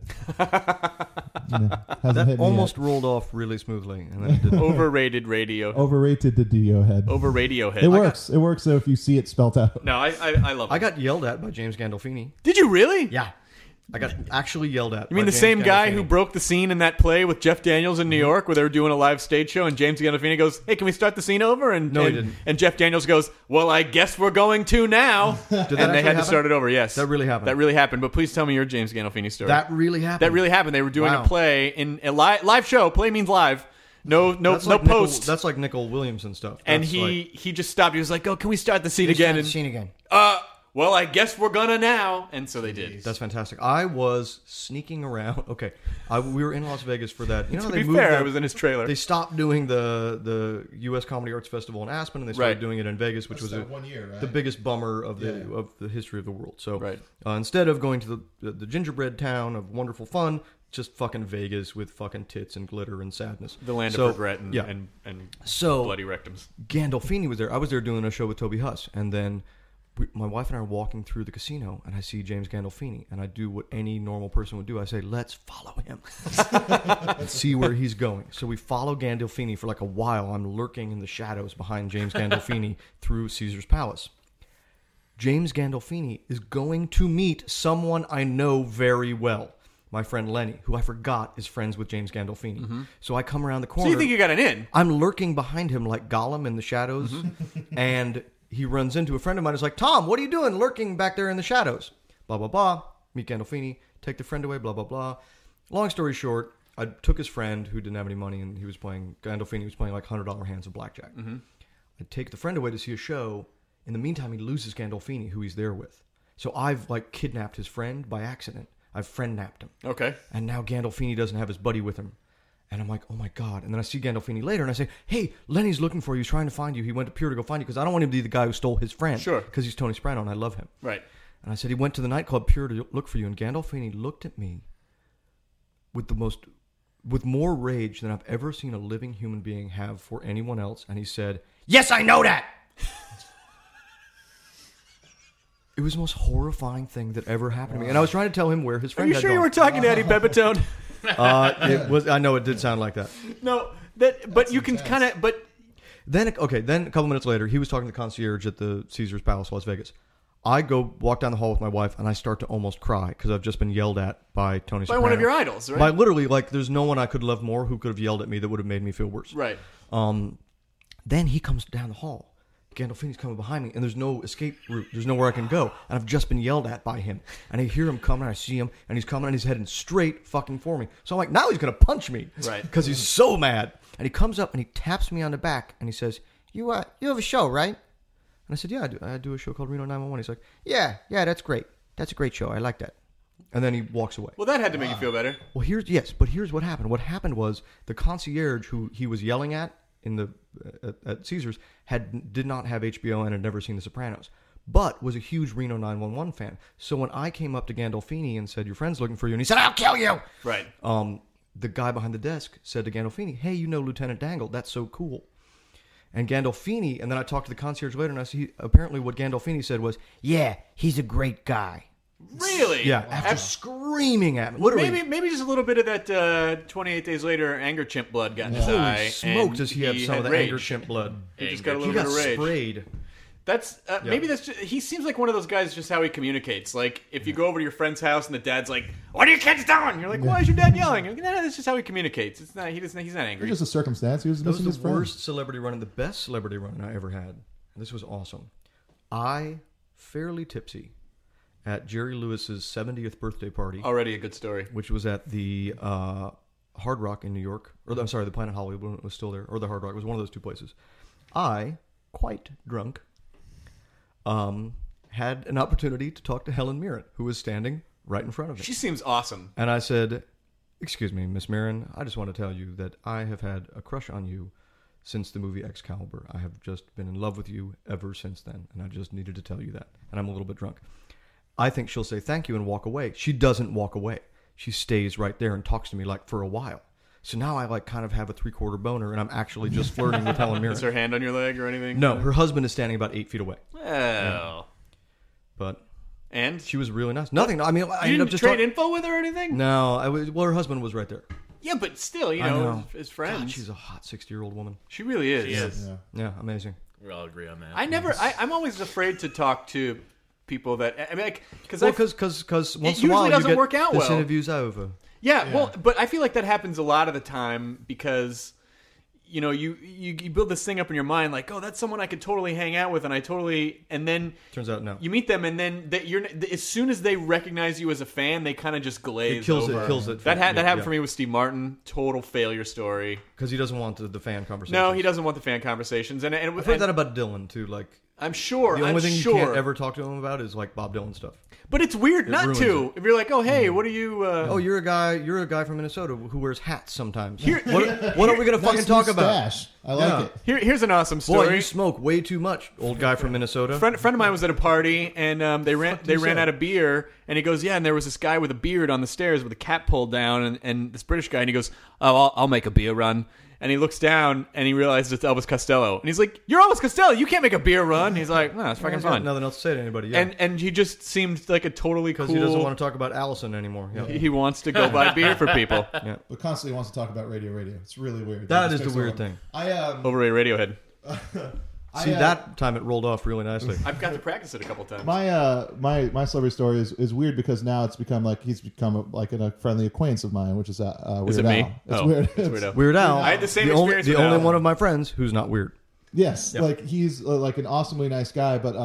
Hasn't hit me Almost yet. rolled off really smoothly, and then it didn't. Overrated radio. Overrated the Radiohead. Over Radiohead. It works. It works though if you see it spelt out. No, I love it. I got yelled at by James Gandolfini. Did you really? Yeah, I got actually yelled at. You mean by the same James guy Gandolfini. who broke the scene in that play with Jeff Daniels in New York where they were doing a live stage show and James Gandolfini goes, hey, can we start the scene over? And No, he and, didn't. And Jeff Daniels goes, well, I guess we're going to now. Did that And they actually had to happen? start it over, yes. That really happened? That really happened. But please tell me your James Gandolfini story. That really happened. That really happened. They were doing Wow. a play in a live show. Play means live. No That's like post. That's like Nicole Williamson stuff. And That's he just stopped. He was like, oh, can we start the scene again? And, again. well, I guess we're gonna now. And so they did. That's fantastic. I was sneaking around. Okay, we were in Las Vegas for that. You know, To they be moved fair, the- I was in his trailer. They stopped doing the U.S. Comedy Arts Festival in Aspen, and they started Right. doing it in Vegas, which That's was that 1 year, right? the biggest bummer of the Yeah. of the history of the world. So Right. Instead of going to the gingerbread town of wonderful fun, just fucking Vegas with fucking tits and glitter and sadness. The land So, of regret and, yeah. and So bloody rectums. Gandolfini was there. I was there doing a show with Toby Huss, and then my wife and I are walking through the casino, and I see James Gandolfini, and I do what any normal person would do. I say, let's follow him and see where he's going. So we follow Gandolfini for like a while. I'm lurking in the shadows behind James Gandolfini through Caesar's Palace. James Gandolfini is going to meet someone I know very well. My friend Lenny, who I forgot is friends with James Gandolfini. So I come around the corner. So you think you got an in? I'm lurking behind him like Gollum in the shadows, and he runs into a friend of mine. He's like, Tom, what are you doing lurking back there in the shadows? Blah, blah, blah. Meet Gandolfini. Take the friend away, blah, blah, blah. Long story short, I took his friend who didn't have any money, and Gandolfini was playing like $100 hands of blackjack. I take the friend away to see a show. In the meantime, he loses Gandolfini, who he's there with. So I've like kidnapped his friend by accident. I've friend-napped him. Okay. And now Gandolfini doesn't have his buddy with him. And I'm like, oh my God. And then I see Gandolfini later and I say, hey, Lenny's looking for you. He's trying to find you. He went to Pure to go find you because I don't want him to be the guy who stole his friend. Sure. Because he's Tony Soprano and I love him. Right. And I said, he went to the nightclub Pure to look for you. And Gandolfini looked at me with more rage than I've ever seen a living human being have for anyone else. And he said, yes, I know that. It was the most horrifying thing that ever happened to me. And I was trying to tell him where his Are friend you had sure you gone. were talking to Eddie Bebitone? It was. I know it did sound like that. No. But you can kind of. But Then a couple minutes later, he was talking to the concierge at the Caesar's Palace, Las Vegas. I go walk down the hall with my wife, and I start to almost cry because I've just been yelled at by Tony by Soprano. one of your idols, right? By literally, like, there's no one I could love more who could have yelled at me that would have made me feel worse. Right. Then he comes down the hall. Gandolfini's coming behind me, and there's no escape route. There's nowhere I can go. And I've just been yelled at by him. And I hear him coming, and I see him, and he's coming, and he's heading straight fucking for me. So I'm like, now he's going to punch me. Right. Because he's so mad. And he comes up, and he taps me on the back, and he says, you have a show, right? And I said, yeah, I do. I do a show called Reno 911. He's like, yeah, that's great. That's a great show. I like that. And then he walks away. Well, that had to make you feel better. Well, here's what happened. What happened was the concierge who he was yelling at at Caesars did not have HBO and had never seen The Sopranos, but was a huge Reno 911 fan. So when I came up to Gandolfini and said, your friend's looking for you, and he said, I'll kill you. Right. The guy behind the desk said to Gandolfini, hey, you know Lieutenant Dangle. That's so cool. And then I talked to the concierge later, and I see apparently what Gandolfini said was, yeah, he's a great guy. Really? Yeah, after screaming at me. Literally. Maybe just a little bit of that 28 days later anger chimp blood got in his eye. Holy smoke, and does he have some had of the rage. anger chimp blood? He just got a He little got bit of rage. sprayed. That's maybe that's just, he seems like one of those guys. Just how he communicates. Like if you go over to your friend's house and the dad's like, "What are you kids doing?" You're like, "Why is your dad yelling?" You're like, "No, that's just how he communicates. It's not. He's not It's angry." just a circumstance. He was That was missing his the friend. worst celebrity run-in, the best celebrity run-in I ever had. And this was awesome. I, fairly tipsy, at Jerry Lewis's 70th birthday party, Already a good story. which was at the Hard Rock in New York. Or I'm sorry, the Planet Hollywood when it was still there. Or the Hard Rock. It was one of those two places. I, quite drunk, had an opportunity to talk to Helen Mirren, who was standing right in front of me. She seems awesome. And I said, "Excuse me, Miss Mirren, I just want to tell you that I have had a crush on you since the movie Excalibur. I have just been in love with you ever since then, and I just needed to tell you that." And I'm a little bit drunk. I think she'll say thank you and walk away. She doesn't walk away. She stays right there and talks to me like for a while. So now I like kind of have a 3/4 boner, and I'm actually just flirting with Helen Mirren. Is her hand on your leg or anything? No, her husband is standing about 8 feet away. Oh. But And she was really nice. Nothing. I mean, I you ended didn't up just trade talking. info with her or anything? No, well, her husband was right there. Yeah, but still, you I know, his friends. God, she's a hot 60-year-old woman. She really is. She is. Yeah. Yeah, amazing. We all agree on that. I'm always afraid to talk to people that I mean, like, because Well, because once in usually a while doesn't you get work out this well. interview's over. yeah, well, but I feel like that happens a lot of the time because you know you build this thing up in your mind like, oh, that's someone I could totally hang out with, and then Turns out no. you meet them, and then as soon as they recognize you as a fan, they kind of just glaze It kills over. it. Kills it. That happened for me with Steve Martin. Total failure story. because he doesn't want the fan conversation. No, he doesn't want the fan conversations, and I've heard that about Dylan too. Like I'm sure. the only thing sure. you can't ever talk to him about is like Bob Dylan stuff. But it's weird not ruins to. it. If you're like, oh, hey, what are you? Oh, you're a guy from Minnesota who wears hats sometimes. Here- what are we gonna fucking Nice talk new about? stash. I like Yeah. it. Here's an awesome story. Boy, you smoke way too much, old guy from Minnesota. friend of mine was at a party and they ran say? out of beer, and he goes, yeah, and there was this guy with a beard on the stairs with a cap pulled down, and this British guy, and he goes, oh, I'll make a beer run. And he looks down and he realizes it's Elvis Costello, and he's like, "You're Elvis Costello. You can't make a beer run." He's like, "No, it's fucking He's got fun." Nothing else to say to anybody. Yeah. And he just seemed like a totally cool. because he doesn't want to talk about Allison anymore. Yeah. He wants to go buy beer for people. But constantly wants to talk about radio. It's really weird. That Just is the takes weird over. thing. I Overrated Radiohead. See, that time it rolled off really nicely. I've got to practice it a couple times. my celebrity story is weird because now it's become like he's become like a friendly acquaintance of mine, which is Weird Is it Al. me? It's Oh, weird. it's Weird Al. Weird Al. I had the same only, experience the with only Al. one of my friends who's not weird. Yes, like he's like an awesomely nice guy, but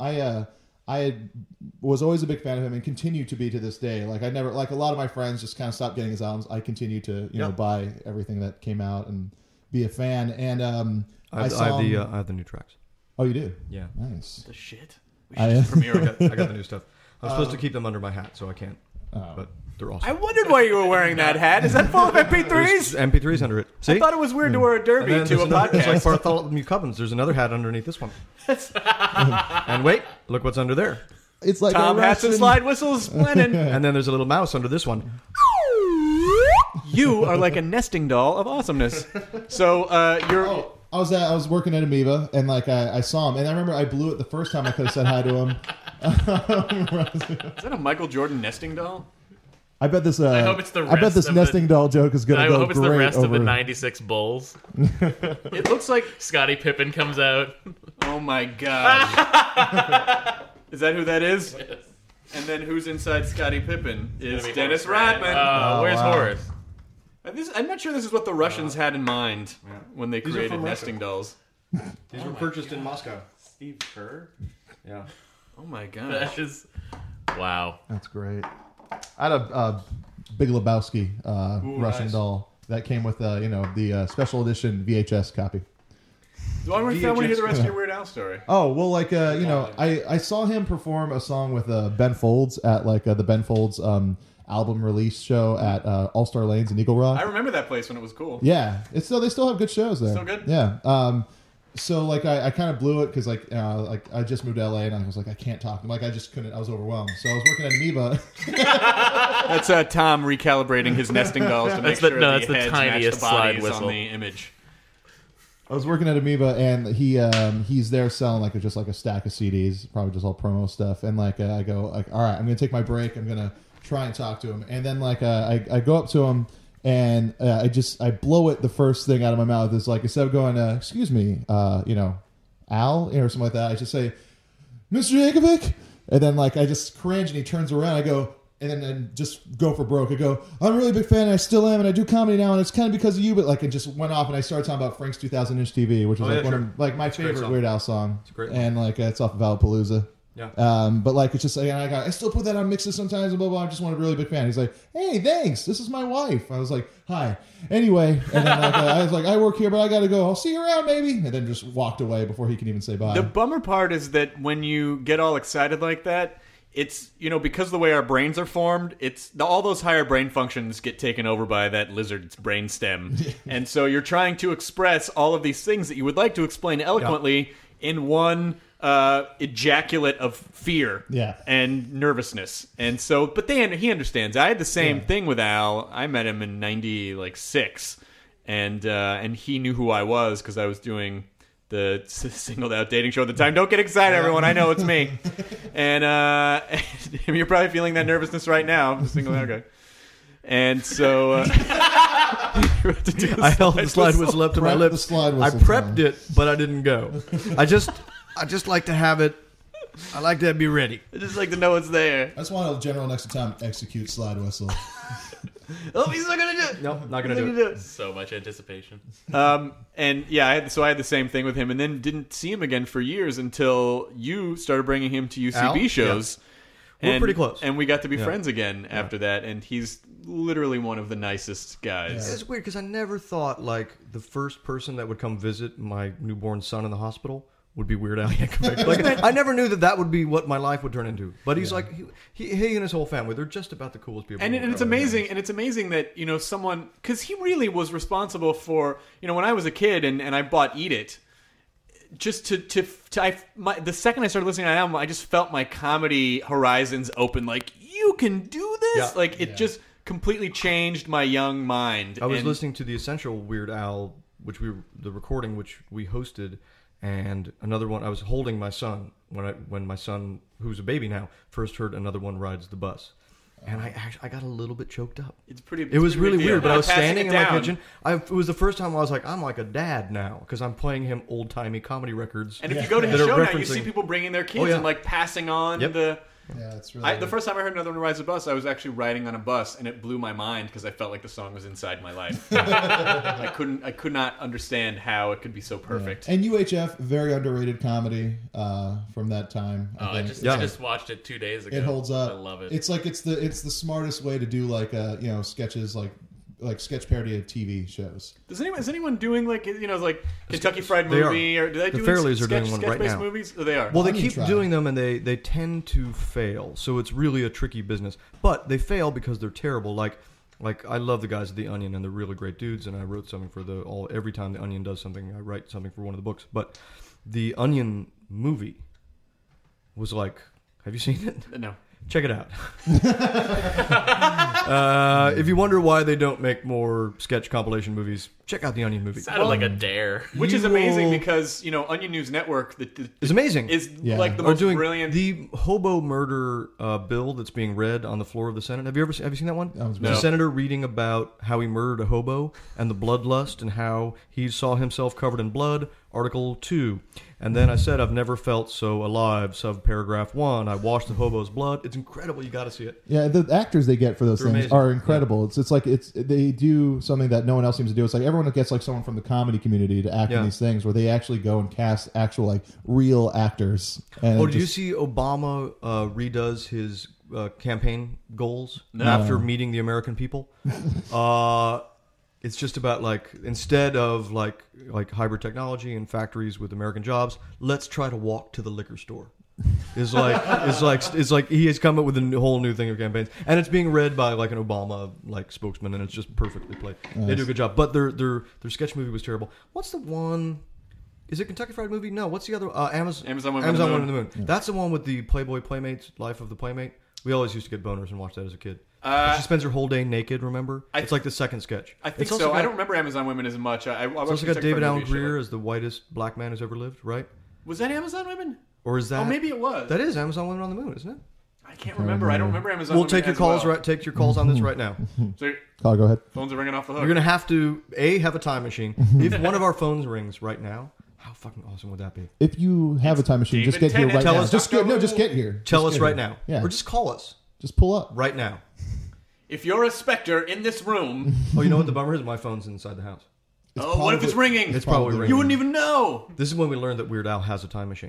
I was always a big fan of him and continue to be to this day. Like I never, like a lot of my friends just kind of stopped getting his albums. I continue to you know buy everything that came out and be a fan. And I saw him. I have the new tracks. Oh, you do? Yeah. Nice. The shit. I, Premiere. I got the new stuff. I'm supposed to keep them under my hat, so I can't. But they're awesome. I wondered why you were wearing that hat. Is that full of MP3s? There's MP3s under it. See? I thought it was weird to wear a derby And then to a there's another- It's like podcast. Bartholomew Cubbins. There's another hat underneath this one. And wait, look what's under there. it's like Tom a hats and Russian- slide whistles, Lennon. And then there's a little mouse under this one. You are like a nesting doll of awesomeness. So you're. Oh, I was working at Amoeba and like I saw him and I remember I blew it the first time I could have said hi to him. Is that a Michael Jordan nesting doll? I bet this. I hope it's the I bet rest this of nesting doll joke is going I to go hope it's great the rest over. of the '96 Bulls. It looks like. Scottie Pippen comes out. Oh my god. Is that who that is? And then who's inside Scottie Pippen is Gonna be Dennis Horace Rodman. Where's wow. Horace? I'm not sure this is what the Russians had in mind when they are created from Russia. nesting dolls. These were purchased in Moscow. Steve Kerr? Yeah. Oh my god. That's just... Wow. That's great. I had a Big Lebowski Russian nice. doll that came with the special edition VHS copy. Do I want to hear the rest of your Weird Al story? Oh well, like I saw him perform a song with Ben Folds at like the Ben Folds album release show at All Star Lanes in Eagle Rock. I remember that place when it was cool. Yeah, they still have good shows there. Still good? Yeah. So like I kind of blew it because like I just moved to LA and I was like I can't talk. Like I just couldn't. I was overwhelmed. So I was working at Amoeba. That's Tom recalibrating his nesting dolls to make That's the- sure no, the that's the heads tiniest match the bodies slide whistle. on the image. I was working at Amoeba, and he's there selling like just like a stack of CDs, probably just all promo stuff. And like I go like, all right, I'm gonna take my break. I'm gonna try and talk to him. And then like I go up to him, and I blow it. The first thing out of my mouth is like, instead of going, excuse me, Al or something like that, I just say, Mr. Yankovic. And then like I just cringe, and he turns around. I go. And then I just go for broke. I go, I'm a really big fan, and I still am, and I do comedy now, and it's kind of because of you. But like, it just went off, and I started talking about Frank's 2000-inch TV, which was one of like my favorite Weird Al song. It's a great and like it's off of Valapalooza. Yeah. But like it's just like, and I still put that on mixes sometimes, and blah blah. I'm just one really big fan. He's like, hey, thanks. This is my wife. I was like, hi. Anyway, and then like, I was like, I work here, but I got to go. I'll see you around, maybe. And then just walked away before he could even say bye. The bummer part is that when you get all excited like that, it's, because of the way our brains are formed, all those higher brain functions get taken over by that lizard's brain stem. And so you're trying to express all of these things that you would like to explain eloquently in one ejaculate of fear and nervousness. And so, but he understands. I had the same thing with Al. I met him in 96, and he knew who I was because I was doing the singled out dating show at the time. Don't get excited, everyone. I know it's me. And you're probably feeling that nervousness right now. The singled out guy. And so I held the slide whistle up to my lips. I prepped it, but I didn't go. I just like to have it. I like to be ready. I just like to know it's there. I just want a general next time execute slide whistle. Oh, he's not gonna do it. No, not gonna do it. So much anticipation. And yeah, I had the same thing with him, and then didn't see him again for years until you started bringing him to UCB Al? shows. Yeah. We're pretty close, and we got to be friends again after that. And he's literally one of the nicest guys. It's weird because I never thought like the first person that would come visit my newborn son in the hospital would be Weird Al Yankovic. Like, I never knew that would be what my life would turn into. But he's like, he and his whole family, they're just about the coolest people. And it's amazing. And it's amazing that, someone, because he really was responsible for, when I was a kid and I bought Eat It, just the second I started listening to that album, I just felt my comedy horizons open. Like, you can do this? Yeah. It just completely changed my young mind. I was listening to the Essential Weird Al, the recording which we hosted, and another one. I was holding my son when my son, who's a baby now, first heard Another One Rides the Bus, and I got a little bit choked up. It was really weird, but I was standing in my kitchen. It was the first time I was like, I'm like a dad now because I'm playing him old timey comedy records. And if you go to his show now, you see people bringing their kids and like passing on the. Yeah, it's really. The first time I heard Another One Rides the Bus, I was actually riding on a bus, and it blew my mind because I felt like the song was inside my life. I could not understand how it could be so perfect. Yeah. And UHF, very underrated comedy from that time. I just watched it 2 days ago. It holds up. I love it. It's like it's the smartest way to do like sketches like sketch parody of TV shows. Is anyone doing like Kentucky Fried Movie or do they do Fairleys are doing one right now? Movies? Oh, they are. Well, they keep doing them and they tend to fail, so it's really a tricky business. But they fail because they're terrible. Like I love the guys at The Onion and they're really great dudes. And I wrote something for every time The Onion does something, I write something for one of the books. But The Onion movie was like, have you seen it? No. Check it out. If you wonder why they don't make more sketch compilation movies, check out The Onion movie. Sounded like a dare. Which is amazing because, Onion News Network is amazing. Is like the most brilliant. The hobo murder bill that's being read on the floor of the Senate. Have you seen that one? No. The senator reading about how he murdered a hobo and the bloodlust and how he saw himself covered in blood. Article 2. And then I said, I've never felt so alive. Subparagraph 1. I washed the hobo's blood. It's incredible. You got to see it. Yeah, the actors they get for those things amazing. are incredible. Yeah. It's like they do something that no one else seems to do. It's like everyone gets like someone from the comedy community to act in these things where they actually go and cast actual like real actors. And did you see Obama redoes his campaign goals after meeting the American people? It's just about like instead of like hybrid technology and factories with American jobs, let's try to walk to the liquor store. It's like he has come up with a whole new thing of campaigns, and it's being read by like an Obama like spokesman, and it's just perfectly played. Nice. They do a good job, but their sketch movie was terrible. What's the one? Is it Kentucky Fried Movie? No. What's the other? Amazon Went on the Moon. Yeah. That's the one with the Playboy Playmates, Life of the Playmate. We always used to get boners and watch that as a kid. She spends her whole day naked. Remember? It's like the second sketch. I think It's so. also I got- don't remember Amazon Women as much. I It's also got David Allen Greer as the whitest black man who's ever lived, right? Was that Amazon Women? Or is that? Oh, maybe it was. That is Amazon Women on the Moon, isn't it? I can't remember. I don't remember Amazon We'll Women take your as calls. well. Right, take your calls on this right now. So Oh, go ahead. phones are ringing off the hook. You're gonna have to have a time machine. If one of our phones rings right now, how fucking awesome would that be? If you have a time machine, just David get here Tennant. right Tell now. us- Just get here. Tell Just us get right here. now, Yeah. or just call us Just pull up. right now. If you're a specter in this room, Oh, you know what the bummer is? My phone's inside the house. what if it's ringing? It's probably ringing. You wouldn't even know. This is when we learned that Weird Al has a time machine.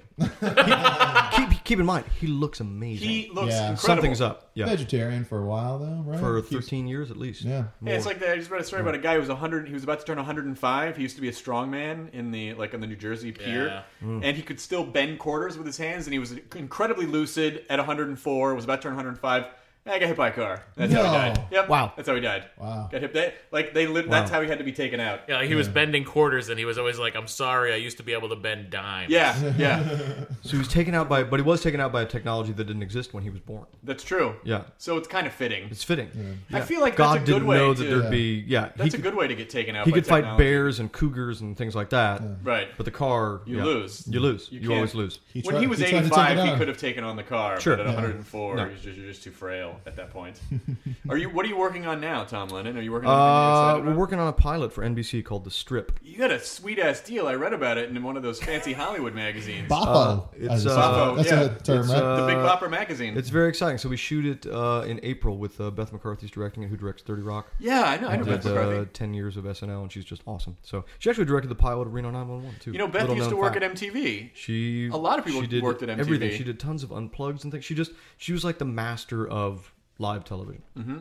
Keep in mind, he looks amazing. He looks Yeah. incredible. Something's up. Yeah, Vegetarian for a while though, right? for Keeps- 13 years at least. Yeah. Yeah, it's like that. I just read a story about a guy who was 100. He was about to turn 105. He used to be a strongman in the on the New Jersey pier, Yeah. and he could still bend quarters with his hands. And he was incredibly lucid at 104. Was about to turn 105. I got hit by a car. That's how he No. died. Yep. Wow. That's how he died. Wow. Got hit. They lived. That's how he had to be taken out. Yeah, like he was bending quarters, and he was always like, "I'm sorry, I used to be able to bend dimes." Yeah, yeah, So he was taken out but he was taken out by a technology that didn't exist when he was born. that's true. Yeah, So it's kind of fitting. it's fitting. I feel like God that's a good didn't way know to. that there'd be. Yeah, That's a good way to get taken out. He by could fight technology. bears and cougars and things like that. Right. But the car, You yeah. lose. You lose. You You, can't- always lose. When he was tried to take 85, it he on. could have taken on the car. Sure. But at Yeah. 104, No. you're just too frail at that point. What are you working on now, Tom Lennon? Are you working on anything you're excited We're about? working on a pilot for NBC called The Strip. You got a sweet ass deal. I read about it in one of those fancy Hollywood magazines. Boffo. it's, as Boffo, that's yeah. a term, It's, right? The Big Bopper magazine. It's very exciting. So we shoot it in April with Beth McCarthy's directing it, who directs 30 Rock. yeah, I know. I know Did Beth McCarthy. 10 years of SNL, and she's just awesome. So she actually directed the pilot of Reno 911 too. You know, Beth Little used to known work fact. at MTV. She A lot of people she did worked at MTV. Everything. She did tons of unplugs and things. She was like the master of live television. Mm-hmm.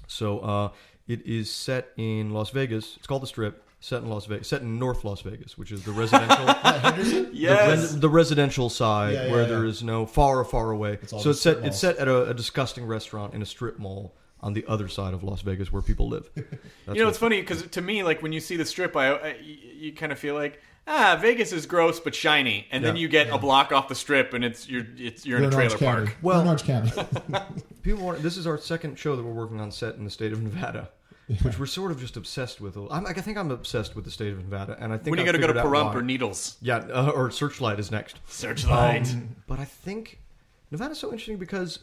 So it is set in Las Vegas. It's called The Strip. Set in Las Vegas. Set in North Las Vegas, which is the residential. Yes. The residential side Yeah, yeah, where yeah. there is no far away. all So just it's set. strip It's set at a disgusting restaurant in a strip mall on the other side of Las Vegas where people live. That's You know, it's funny because to me, like when you see the strip, you kind of feel like Vegas is gross but shiny, and then Yeah. you get a block off the strip, and you're in You're a in trailer Orange County. park. Well- You're in Orange County. People want. This is our second show that we're working on set in the state of Nevada, which we're sort of just obsessed with. I think I'm obsessed with the state of Nevada, and I think When you got got to go to Pahrump why. or Needles, Yeah, or Searchlight is next. Searchlight. But I think Nevada's so interesting because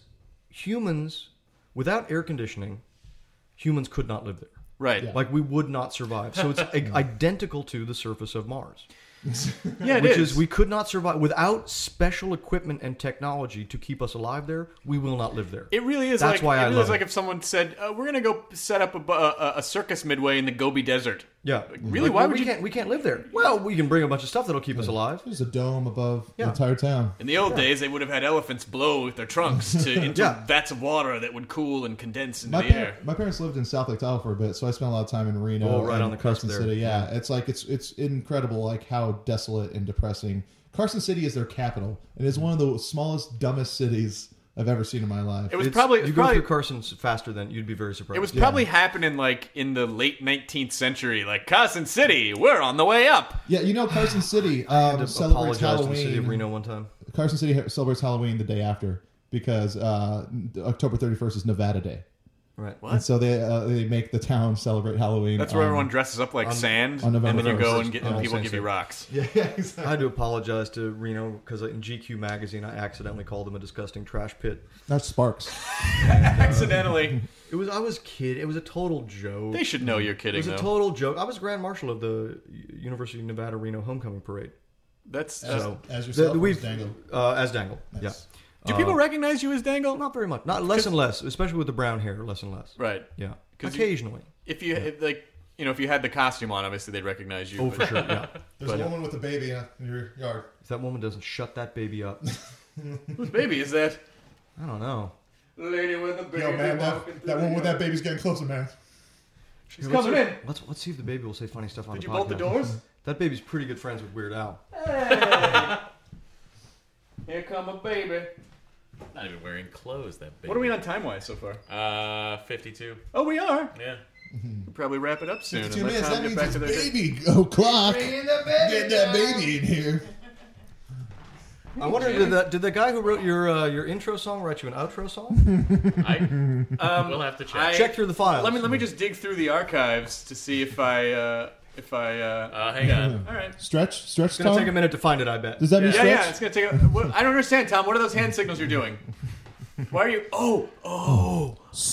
humans, without air conditioning, humans could not live there. Right. Yeah. Like we would not survive. So it's identical to the surface of Mars. Yeah, it Which is. is we could not survive without special equipment and technology to keep us alive there. We will not live there. It really is. That's like, why it I really love is like it. if someone said, "We're going to go set up a circus midway in the Gobi Desert." Yeah, really? Like, Why well, would we you- can't? We can't live there. Well, we can bring a bunch of stuff that'll keep us alive. There's a dome above Yeah. the entire town. In the old days, they would have had elephants blow with their trunks into Yeah. vats of water that would cool and condense into My, the air. my parents lived in South Lake Tahoe for a bit, so I spent a lot of time in Reno, Oh, right and on the coast Carson there. City. Yeah, Yeah. it's like it's incredible, like how desolate and depressing. Carson City is their capital, and it's one of the smallest, dumbest cities I've ever seen in my life. It was It's- probably you go through Carson faster than you'd be very surprised. It was probably happening like in the late 19th century, like Carson City, we're on the way up. Yeah, you know Carson City to celebrates apologize to the city of Halloween. Reno one time. Carson City celebrates Halloween the day after because October 31st is Nevada Day, Right. and so they make the town celebrate Halloween. That's where on- everyone dresses up like sand, on and November then you go 1st. and, On and people Saint give you Sue. rocks. Yeah, exactly. I had to apologize to Reno because in GQ magazine I accidentally called them a disgusting trash pit. That's Sparks. Accidentally. I was kidding. It was a total joke. They should know you're It kidding, was a though. total joke. I was Grand Marshal of the University of Nevada Reno Homecoming Parade. That's So As yourself, or we've- as Dangle? as Dangle. Nice. Yeah. Do people recognize you as Dangle? Not very much. Not less and less, especially with the brown hair. Less and less. Right. Yeah. 'Cause you- Occasionally. If you if you had the costume on, obviously they'd recognize you. Oh, but- for sure. Yeah. There's a woman with a baby in your yard. If that woman doesn't shut that baby up, Whose baby is that? I don't know. Lady with a baby. Yo, man, walking that through woman the with yard. that baby's getting closer, man. She's coming in. Let's see if the baby will say funny stuff on Did the you podcast. bolt the doors? That baby's pretty good friends with Weird Al. Here come a baby. Not even wearing clothes. That big. What are we on time-wise so far? 52. Oh, we are. Yeah. We'll probably wrap it up soon. 52 and let minutes. Tom That get means back it's to their baby o'clock. Get that baby in here. I wonder, did the guy who wrote your intro song write you an outro song? We'll have to check. Check through the files. Let me just dig through the archives to see if I hang on. all right. Stretch, It's going Tom. to take a minute to find it, I bet. Does that mean Yeah, stretch? yeah, it's gonna take. I don't understand, Tom. What are those hand signals you're doing? Why are you? Oh.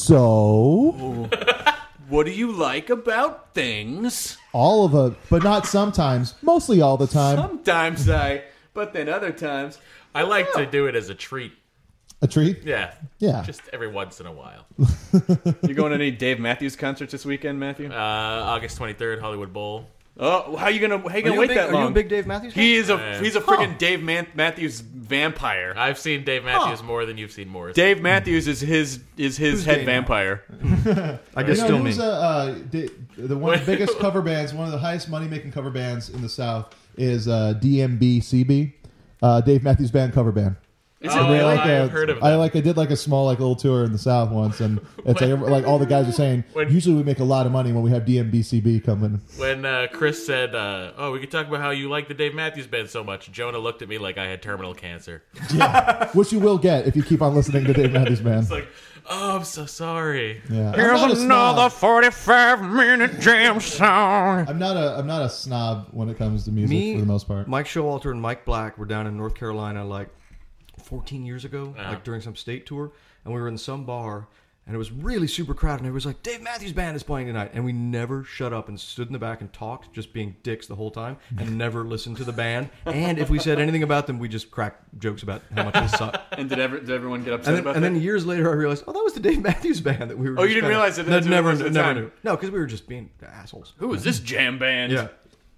So What do you like about things? all of it, but not sometimes. Mostly all the time. Sometimes but then other times. I like to do it as a treat. A treat. Yeah. Yeah. Just every once in a while. You going to any Dave Matthews concerts this weekend, Matthew? August 23rd, Hollywood Bowl. Oh, how you gonna wait that long? Are you a big Dave Matthews fan? He's a freaking Dave Matthews vampire. I've seen Dave Matthews more than you've seen Morrissey. Dave Matthews is his head Dave vampire. I guess still me. who's the one of the biggest cover bands, one of the highest money making cover bands in the South is DMBCB, Dave Matthews Band cover band. Is it Oh, really? I've heard of them. I did like a small little tour in the South once, and it's like all the guys are saying. Usually we make a lot of money when we have DMBCB coming. When Chris said, we could talk about how you like the Dave Matthews Band so much, Jonah looked at me like I had terminal cancer. Which you will get if you keep on listening to Dave Matthews Band. It's like, oh, I'm so sorry. Yeah. Here's I'm not a snob. 45-minute jam song. I'm not a snob when it comes to music for the most part. Mike Showalter and Mike Black were down in North Carolina like 14 years ago, like during some state tour, and we were in some bar, and it was really super crowded, and it was like, Dave Matthews Band is playing tonight, and we never shut up and stood in the back and talked, just being dicks the whole time, and never listened to the band, and if we said anything about them, we just cracked jokes about how much they suck. And did everyone get upset about And that? then years later, I realized, that was the Dave Matthews Band that we were. Oh, you didn't realize that? That's Never what it was at the time. knew. No, because we were just being assholes. Who is this jam band? Yeah.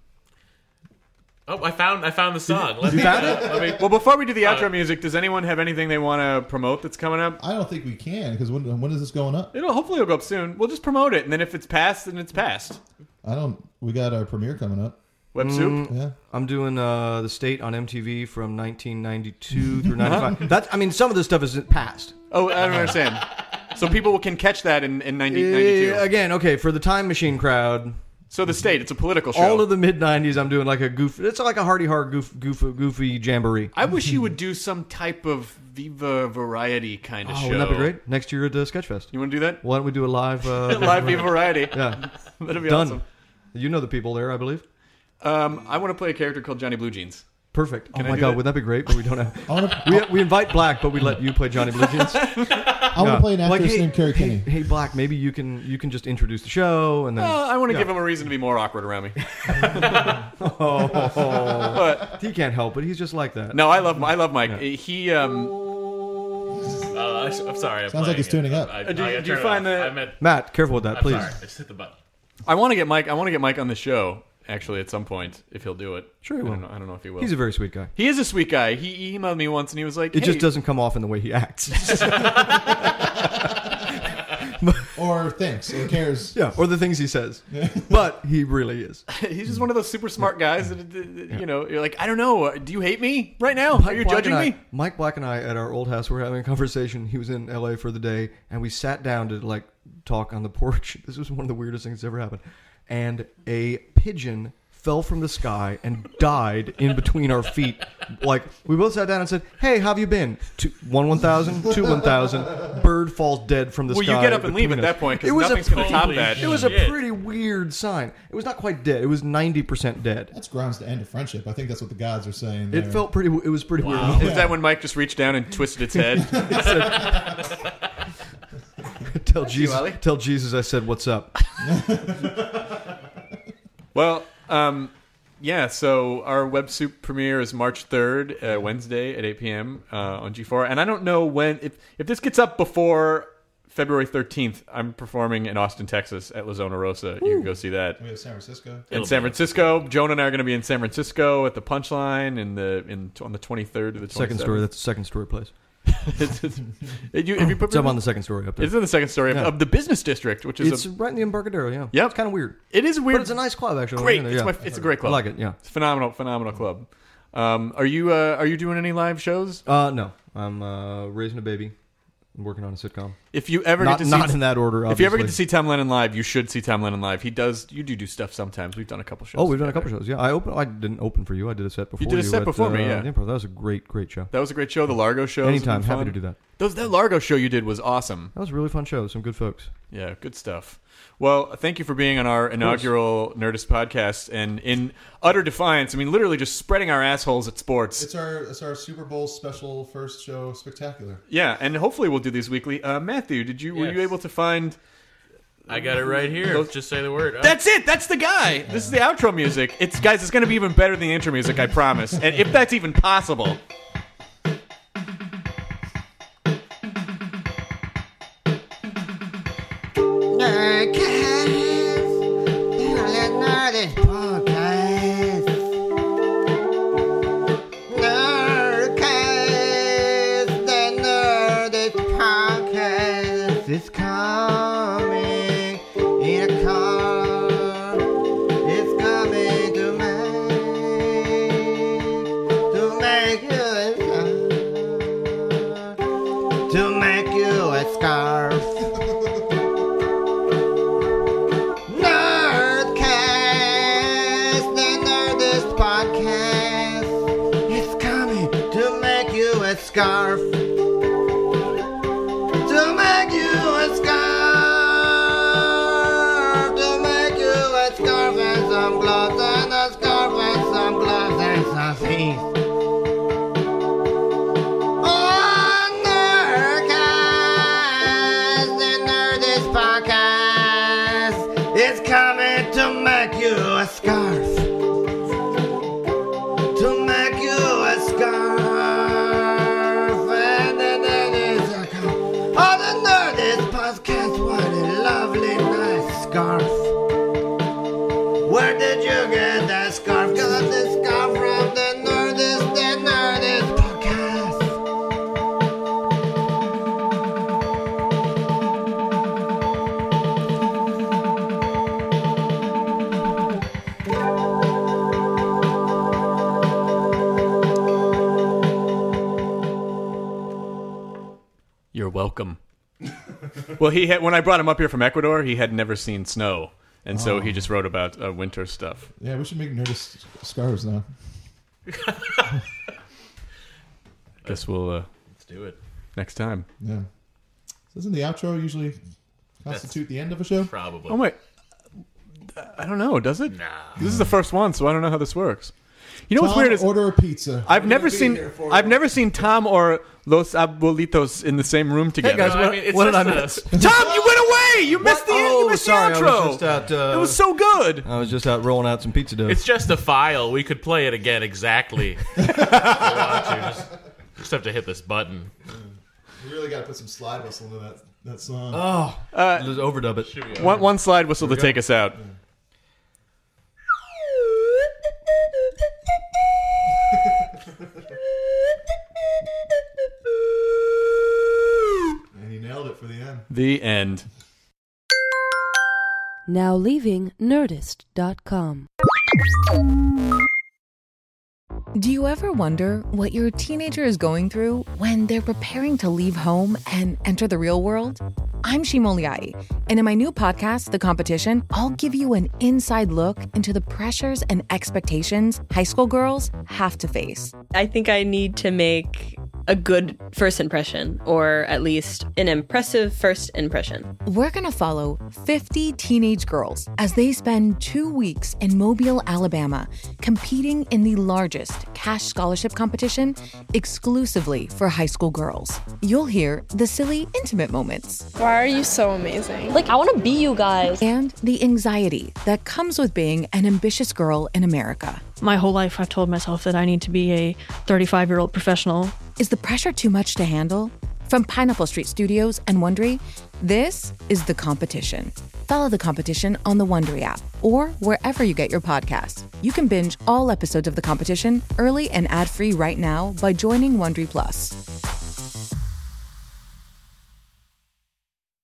Oh, I found the song. You found it? Well, before we do the outro music, does anyone have anything they want to promote that's coming up? I don't think we can because when is this going up? Hopefully it'll go up soon. We'll just promote it, and then if it's passed, then it's passed. We got our premiere coming up. Web Soup? Yeah. I'm doing The State on MTV from 1992 through 95. Some of this stuff isn't past. Oh, I don't understand. So people can catch that in 1992. Again, okay, for the Time Machine crowd, So The State, it's a political show. all of the mid-90s, I'm doing like a goof. It's like a Hardy Hard goofy jamboree. I wish you would do some type of Viva Variety kind of show. Wouldn't that be great? Next year at Sketchfest. You want to do that? Why don't we do a live... Live Viva Variety. Yeah. That'd be Done. awesome. You know the people there, I believe. I want to play a character called Johnny Blue Jeans. Perfect. Can Oh I my do God, that? wouldn't that be great? But we don't have... we invite Black, but we let you play Johnny Blue Jeans. I want to play an actress named Carrie Kinney. Hey, Black, maybe you can just introduce the show and then... I want to give him a reason to be more awkward around me. But He can't help it. He's just like that. no, I love Mike. Yeah. He I'm sorry. I'm Sounds like he's playing tuning it. up. I Do you gotta turn it find off. that- I meant, Matt, careful with that, I'm please. sorry. I just hit the button. I want to get Mike on the show actually at some point if he'll do it. Sure he I will. don't know if he will. He's a very sweet guy. He is a sweet guy. He emailed me once and he was like, It hey, just doesn't come off in the way he acts. Or thinks or cares. Yeah, or the things he says. But he really is. He's just one of those super smart guys that you know, you're like, I don't know, do you hate me right now? Are you judging me? Mike Black and I at our old house were having a conversation. He was in LA for the day, and we sat down to like talk on the porch. This was one of the weirdest things that's ever happened. And a pigeon fell from the sky and died in between our feet. Like, we both sat down and said, hey, how have you been? 1,000, 2,000. Bird falls dead from the Well, sky. you get up and leave between at us. that point It because was a nothing's going to top holy that. shit. It was a Shit. pretty weird sign. It was not quite dead. It was 90% dead. That's grounds to end a friendship. I think that's what the gods are saying. It there. felt pretty. It was pretty Wow. weird. Is that when Mike just reached down and twisted its head? Tell Ali. Jesus I said what's up. Well, yeah, so our Web Soup premiere is March 3rd, Wednesday at 8 p.m. On G4. And I don't know when, if this gets up before February 13th, I'm performing in Austin, Texas at La Zona Rosa. You can go see that. We have San Francisco. In San Francisco. Jonah and I are going to be in San Francisco at the Punchline on the 23rd to the 27th. Second story. That's the second story place. Have you put It's up on the second story up there. It's in the second story Yeah. of the business district, which is It's right in the Embarcadero. Yeah. Yep. It's kind of weird, it is weird. but it's a nice club actually. great. Yeah. It's a great club. I like it. Yeah. It's a phenomenal club. Are you doing any live shows? No, I'm raising a baby. working on a sitcom. If you ever Not get to see, not in that order. if you ever get obviously. to see Tom Lennon live, you should see Tom Lennon live. You do stuff sometimes. We've done a couple shows. Oh, we've done a together. couple shows. Yeah, I didn't open for you. I did a set before you. did a set at, before me, yeah. the Improv. That was a great show. That was a great show. The Largo show. Anytime, happy to do that. That Largo show you did was awesome. That was a really fun show. Some good folks. Yeah, good stuff. Well, thank you for being on our inaugural Nerdist podcast, and in utter defiance, I mean, literally just spreading our assholes at sports. It's our Super Bowl special first show spectacular. Yeah, and hopefully we'll do these weekly. Matthew, were you Yes. able to find? I got it right here. Just say the word. That's it. That's the guy. This is the outro music. It's going to be even better than the intro music, I promise. And if that's even possible. Nerdist podcast. Nerdcast, the Nerdist podcast is coming in a car. It's coming to make you a scarf. Nerdcast, the Nerdist podcast is coming to make you a scarf. To make you a scarf. To make you a scarf and some gloves and a scarf and some gloves and some feet. Oh, Nerdcast, the Nerdist podcast is coming to make you a scarf. To make you a scarf. And then it is a scarf. Oh, the Nerdist podcast, what a lovely, nice scarf. Where did you get that scarf? Got this scarf from the Nerdist podcast. You're welcome. Well, when I brought him up here from Ecuador, he had never seen snow. And so he just wrote about winter stuff. Yeah, we should make Nerdist scarves now. Guess we'll Let's do it. next time. Yeah. Doesn't the outro usually constitute the end of a show? Probably. Oh wait, I don't know. Does it? Nah. This is the first one, so I don't know how this works. You know what's weird is order a pizza. I've never seen Tom or Los Abuelitos in the same room together. guys, No, I mean, it's what did I just miss? Tom, you went away. You missed the you missed sorry, the I outro. was just at, it was so good. I was just out rolling out some pizza dough. It's just a file. We could play it again exactly. If we want to. Just have to hit this button. We really got to put some slide whistle into that song. Just overdub it. One slide whistle to take us out. And he nailed it for the end. The end. Now leaving Nerdist.com. Do you ever wonder what your teenager is going through when they're preparing to leave home and enter the real world? I'm Shimoliai, and in my new podcast, The Competition, I'll give you an inside look into the pressures and expectations high school girls have to face. I think I need to make a good first impression, or at least an impressive first impression. We're going to follow 50 teenage girls as they spend 2 weeks in Mobile, Alabama, competing in the largest cash scholarship competition exclusively for high school girls. You'll hear the silly, intimate moments. Why are you so amazing? Like, I want to be you guys. And the anxiety that comes with being an ambitious girl in America. My whole life I've told myself that I need to be a 35-year-old professional. Is the pressure too much to handle? From Pineapple Street Studios and Wondery, this is The Competition. Follow The Competition on the Wondery app or wherever you get your podcasts. You can binge all episodes of The Competition early and ad-free right now by joining Wondery Plus.